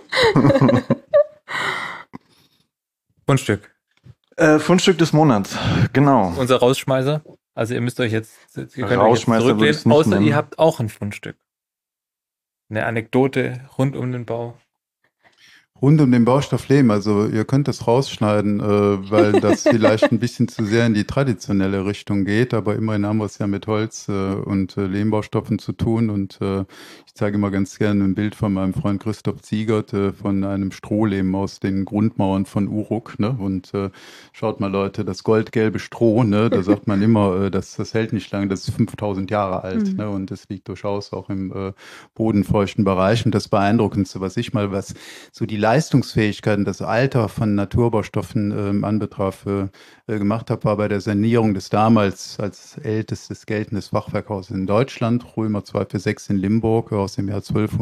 A: Fundstück.
B: Fundstück des Monats, genau.
A: Unser Rausschmeißer. Also ihr müsst euch jetzt, ihr könnt euch jetzt
B: Rausschmeißer würde ich's
A: zurücklehnen,
B: nicht
A: außer
B: nennen.
A: ihr habt auch ein Fundstück. Eine Anekdote rund um den Bau.
D: Rund um den Baustoff Lehm, also ihr könnt das rausschneiden, weil das vielleicht ein bisschen zu sehr in die traditionelle Richtung geht, aber immerhin haben wir es ja mit Holz und Lehmbaustoffen zu tun und ich zeige immer ganz gerne ein Bild von meinem Freund Christoph Ziegert von einem Strohlehm aus den Grundmauern von Uruk, ne? Und schaut mal Leute, das goldgelbe Stroh, ne? Da sagt man immer, das hält nicht lange, das ist 5000 Jahre alt, ne? Und das liegt durchaus auch im bodenfeuchten Bereich und das Beeindruckendste, was so die Leistungsfähigkeit und das Alter von Naturbaustoffen anbetraf, gemacht habe, war bei der Sanierung des damals als ältestes geltendes Fachwerkhauses in Deutschland, Römer 246 in Limburg aus dem Jahr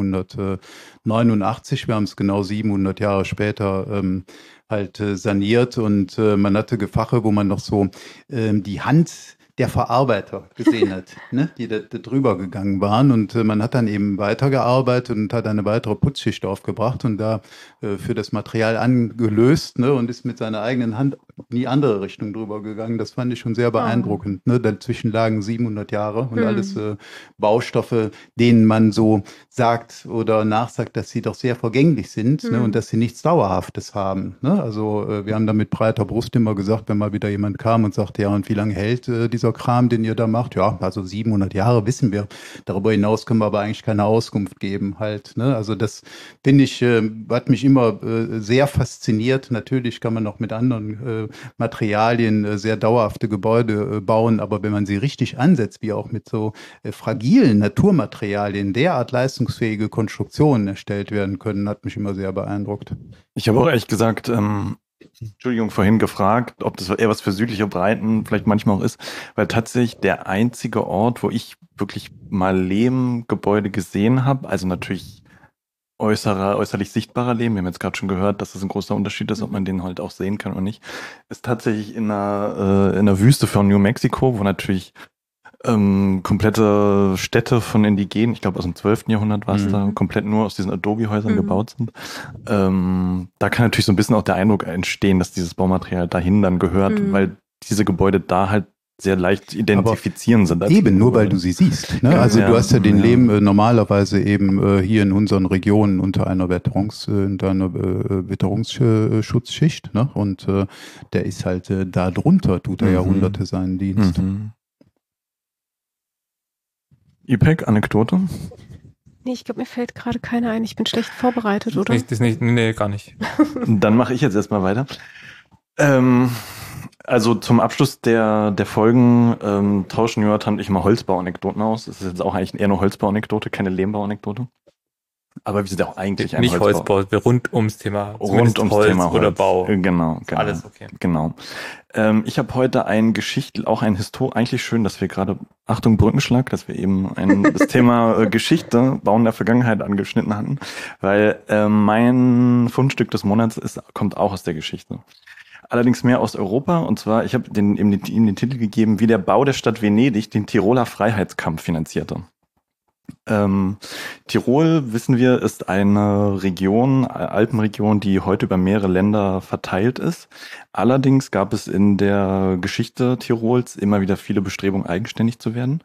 D: 1289. Wir haben es genau 700 Jahre später saniert und man hatte Gefache, wo man noch so die Hand der Verarbeiter gesehen hat, ne, die da drüber gegangen waren und man hat dann eben weitergearbeitet und hat eine weitere Putzschicht aufgebracht und da für das Material angelöst, ne, und ist mit seiner eigenen Hand in die andere Richtung drüber gegangen. Das fand ich schon sehr beeindruckend. Ne? Dazwischen lagen 700 Jahre und alles Baustoffe, denen man so sagt oder nachsagt, dass sie doch sehr vergänglich sind, ne, und dass sie nichts Dauerhaftes haben. Ne? Also wir haben da mit breiter Brust immer gesagt, wenn mal wieder jemand kam und sagte, ja, und wie lange hält dieser Kram, den ihr da macht? Ja, also 700 Jahre wissen wir. Darüber hinaus können wir aber eigentlich keine Auskunft geben halt. Ne? Also das finde ich, hat mich immer sehr fasziniert. Natürlich kann man noch mit anderen Materialien sehr dauerhafte Gebäude bauen, aber wenn man sie richtig ansetzt, wie auch mit so fragilen Naturmaterialien derart leistungsfähige Konstruktionen erstellt werden können, hat mich immer sehr beeindruckt.
B: Ich habe auch ehrlich gesagt, Entschuldigung, vorhin gefragt, ob das eher was für südliche Breiten vielleicht manchmal auch ist, weil tatsächlich der einzige Ort, wo ich wirklich mal Lehmgebäude gesehen habe, also natürlich äußerlich sichtbarer Lehm, wir haben jetzt gerade schon gehört, dass das ein großer Unterschied ist, ob man den halt auch sehen kann oder nicht, ist tatsächlich in einer Wüste von New Mexico, wo natürlich komplette Städte von Indigenen, ich glaube aus dem 12. Jahrhundert war es da, komplett nur aus diesen Adobe-Häusern gebaut sind. Da kann natürlich so ein bisschen auch der Eindruck entstehen, dass dieses Baumaterial dahin dann gehört, weil diese Gebäude da halt sehr leicht identifizieren sind.
D: Eben, nur weil du sie siehst. Ne? Also du hast ja den Lehm normalerweise eben hier in unseren Regionen unter einer Witterungsschutzschicht, ne? Und der ist halt da drunter, tut er Jahrhunderte seinen Dienst.
B: IPEC, Anekdote?
C: Nee, ich glaube, mir fällt gerade keine ein. Ich bin schlecht vorbereitet, oder?
A: Nee, gar nicht.
B: Dann mache ich jetzt erstmal weiter. Also zum Abschluss der Folgen tauschen Jonathan und ich mal Holzbauanekdoten aus. Das ist jetzt auch eigentlich eher eine Holzbauanekdote, keine Lehmbauanekdote. Aber wir sind ja auch eigentlich ein
A: nicht Holzbau, rund ums Thema.
B: Rund ums
A: Holz
B: Thema Holz.
A: Oder Bau.
B: Genau.
A: Alles okay.
B: Genau. Ich habe heute eigentlich schön, dass wir gerade, Achtung Brückenschlag, dass wir eben das Thema Geschichte, Bauen der Vergangenheit angeschnitten hatten, weil mein Fundstück des Monats kommt auch aus der Geschichte. Allerdings mehr aus Europa, und zwar, ich habe ihm den Titel gegeben, wie der Bau der Stadt Venedig den Tiroler Freiheitskampf finanzierte. Tirol, wissen wir, ist eine Region, Alpenregion, die heute über mehrere Länder verteilt ist. Allerdings gab es in der Geschichte Tirols immer wieder viele Bestrebungen, eigenständig zu werden.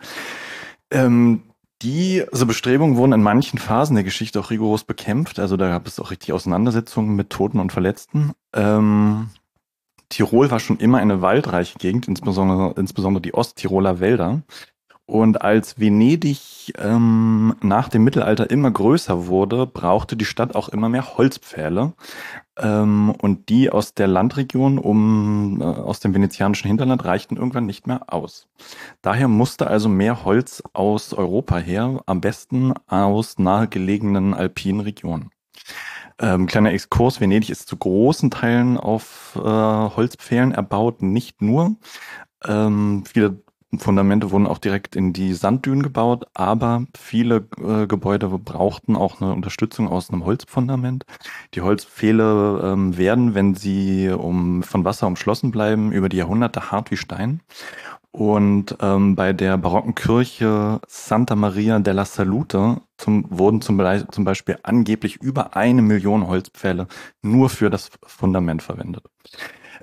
B: Diese Bestrebungen wurden in manchen Phasen der Geschichte auch rigoros bekämpft. Also da gab es auch richtig Auseinandersetzungen mit Toten und Verletzten. Tirol war schon immer eine waldreiche Gegend, insbesondere die Osttiroler Wälder. Und als Venedig nach dem Mittelalter immer größer wurde, brauchte die Stadt auch immer mehr Holzpfähle. Und die aus der Landregion aus dem venezianischen Hinterland reichten irgendwann nicht mehr aus. Daher musste also mehr Holz aus Europa her, am besten aus nahegelegenen alpinen Regionen. Kleiner Exkurs, Venedig ist zu großen Teilen auf Holzpfählen erbaut, nicht nur. Viele Fundamente wurden auch direkt in die Sanddünen gebaut, aber viele Gebäude brauchten auch eine Unterstützung aus einem Holzfundament. Die Holzpfähle werden, wenn sie von Wasser umschlossen bleiben, über die Jahrhunderte hart wie Stein. Und bei der barocken Kirche Santa Maria della Salute wurden zum Beispiel angeblich über 1 Million Holzpfähle nur für das Fundament verwendet.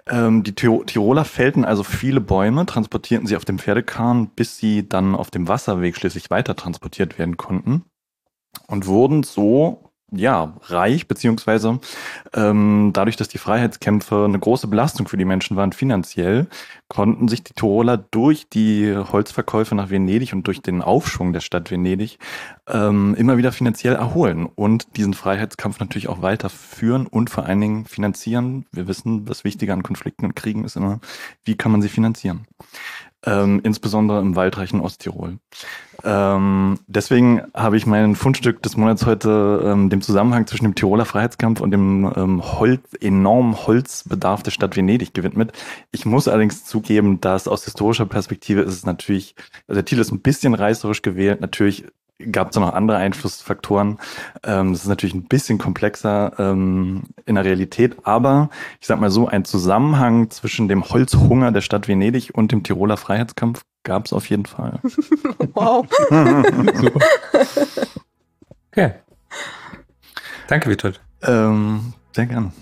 B: Die Tiroler fällten also viele Bäume, transportierten sie auf dem Pferdekarren, bis sie dann auf dem Wasserweg schließlich weiter transportiert werden konnten und wurden so reich, beziehungsweise dadurch, dass die Freiheitskämpfe eine große Belastung für die Menschen waren finanziell, konnten sich die Tiroler durch die Holzverkäufe nach Venedig und durch den Aufschwung der Stadt Venedig immer wieder finanziell erholen und diesen Freiheitskampf natürlich auch weiterführen und vor allen Dingen finanzieren. Wir wissen, das Wichtige an Konflikten und Kriegen ist immer, wie kann man sie finanzieren? Insbesondere im waldreichen Osttirol. Deswegen habe ich mein Fundstück des Monats heute dem Zusammenhang zwischen dem Tiroler Freiheitskampf und dem enormen Holzbedarf der Stadt Venedig gewidmet. Ich muss allerdings zugeben, dass aus historischer Perspektive ist es natürlich, also der Titel ist ein bisschen reißerisch gewählt, natürlich gab es noch andere Einflussfaktoren. Das ist natürlich ein bisschen komplexer in der Realität, aber ich sag mal so, ein Zusammenhang zwischen dem Holzhunger der Stadt Venedig und dem Tiroler Freiheitskampf gab es auf jeden Fall.
C: Wow.
A: Super. Okay. Danke, Witold.
B: Sehr gerne.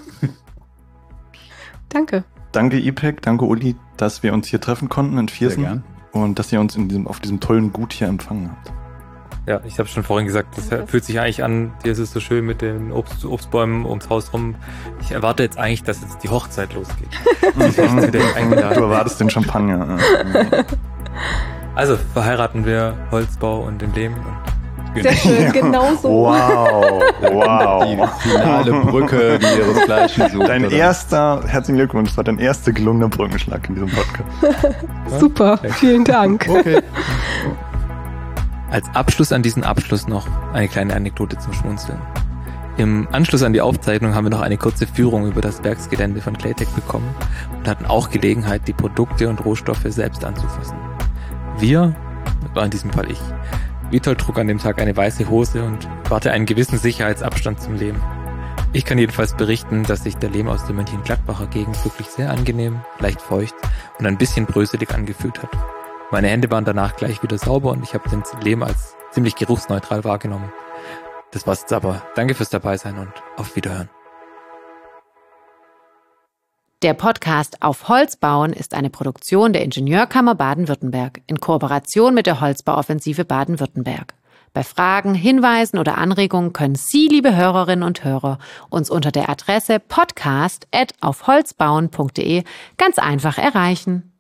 C: Danke.
B: Danke, IPEC, danke, Uli, dass wir uns hier treffen konnten in Viersen.
D: Sehr gern.
B: Und dass ihr uns auf diesem tollen Gut hier empfangen habt.
A: Ja, ich habe schon vorhin gesagt, das fühlt sich eigentlich an, hier ist es so schön mit den Obstbäumen ums Haus rum. Ich erwarte jetzt eigentlich, dass jetzt die Hochzeit losgeht.
B: Du erwartest den Champagner.
A: Also verheiraten wir Holzbau und den Lehm.
C: Sehr schön, genau so.
B: Wow.
D: Die finale Brücke, die ihresgleichen sucht.
B: Herzlichen Glückwunsch, das war dein erster gelungener Brückenschlag in diesem Podcast.
C: Super, vielen Dank.
D: Okay.
A: Als Abschluss an diesen Abschluss noch eine kleine Anekdote zum Schmunzeln. Im Anschluss an die Aufzeichnung haben wir noch eine kurze Führung über das Werksgelände von Claytech bekommen und hatten auch Gelegenheit, die Produkte und Rohstoffe selbst anzufassen. Wir, das war in diesem Fall ich, Witold trug an dem Tag eine weiße Hose und wahrte einen gewissen Sicherheitsabstand zum Lehm. Ich kann jedenfalls berichten, dass sich der Lehm aus der Mönchengladbacher Gegend wirklich sehr angenehm, leicht feucht und ein bisschen bröselig angefühlt hat. Meine Hände waren danach gleich wieder sauber und ich habe den Lehm als ziemlich geruchsneutral wahrgenommen. Das war's jetzt aber. Danke fürs Dabeisein und auf Wiederhören.
E: Der Podcast Auf Holz bauen ist eine Produktion der Ingenieurkammer Baden-Württemberg in Kooperation mit der Holzbauoffensive Baden-Württemberg. Bei Fragen, Hinweisen oder Anregungen können Sie, liebe Hörerinnen und Hörer, uns unter der Adresse podcast@aufholzbauen.de ganz einfach erreichen.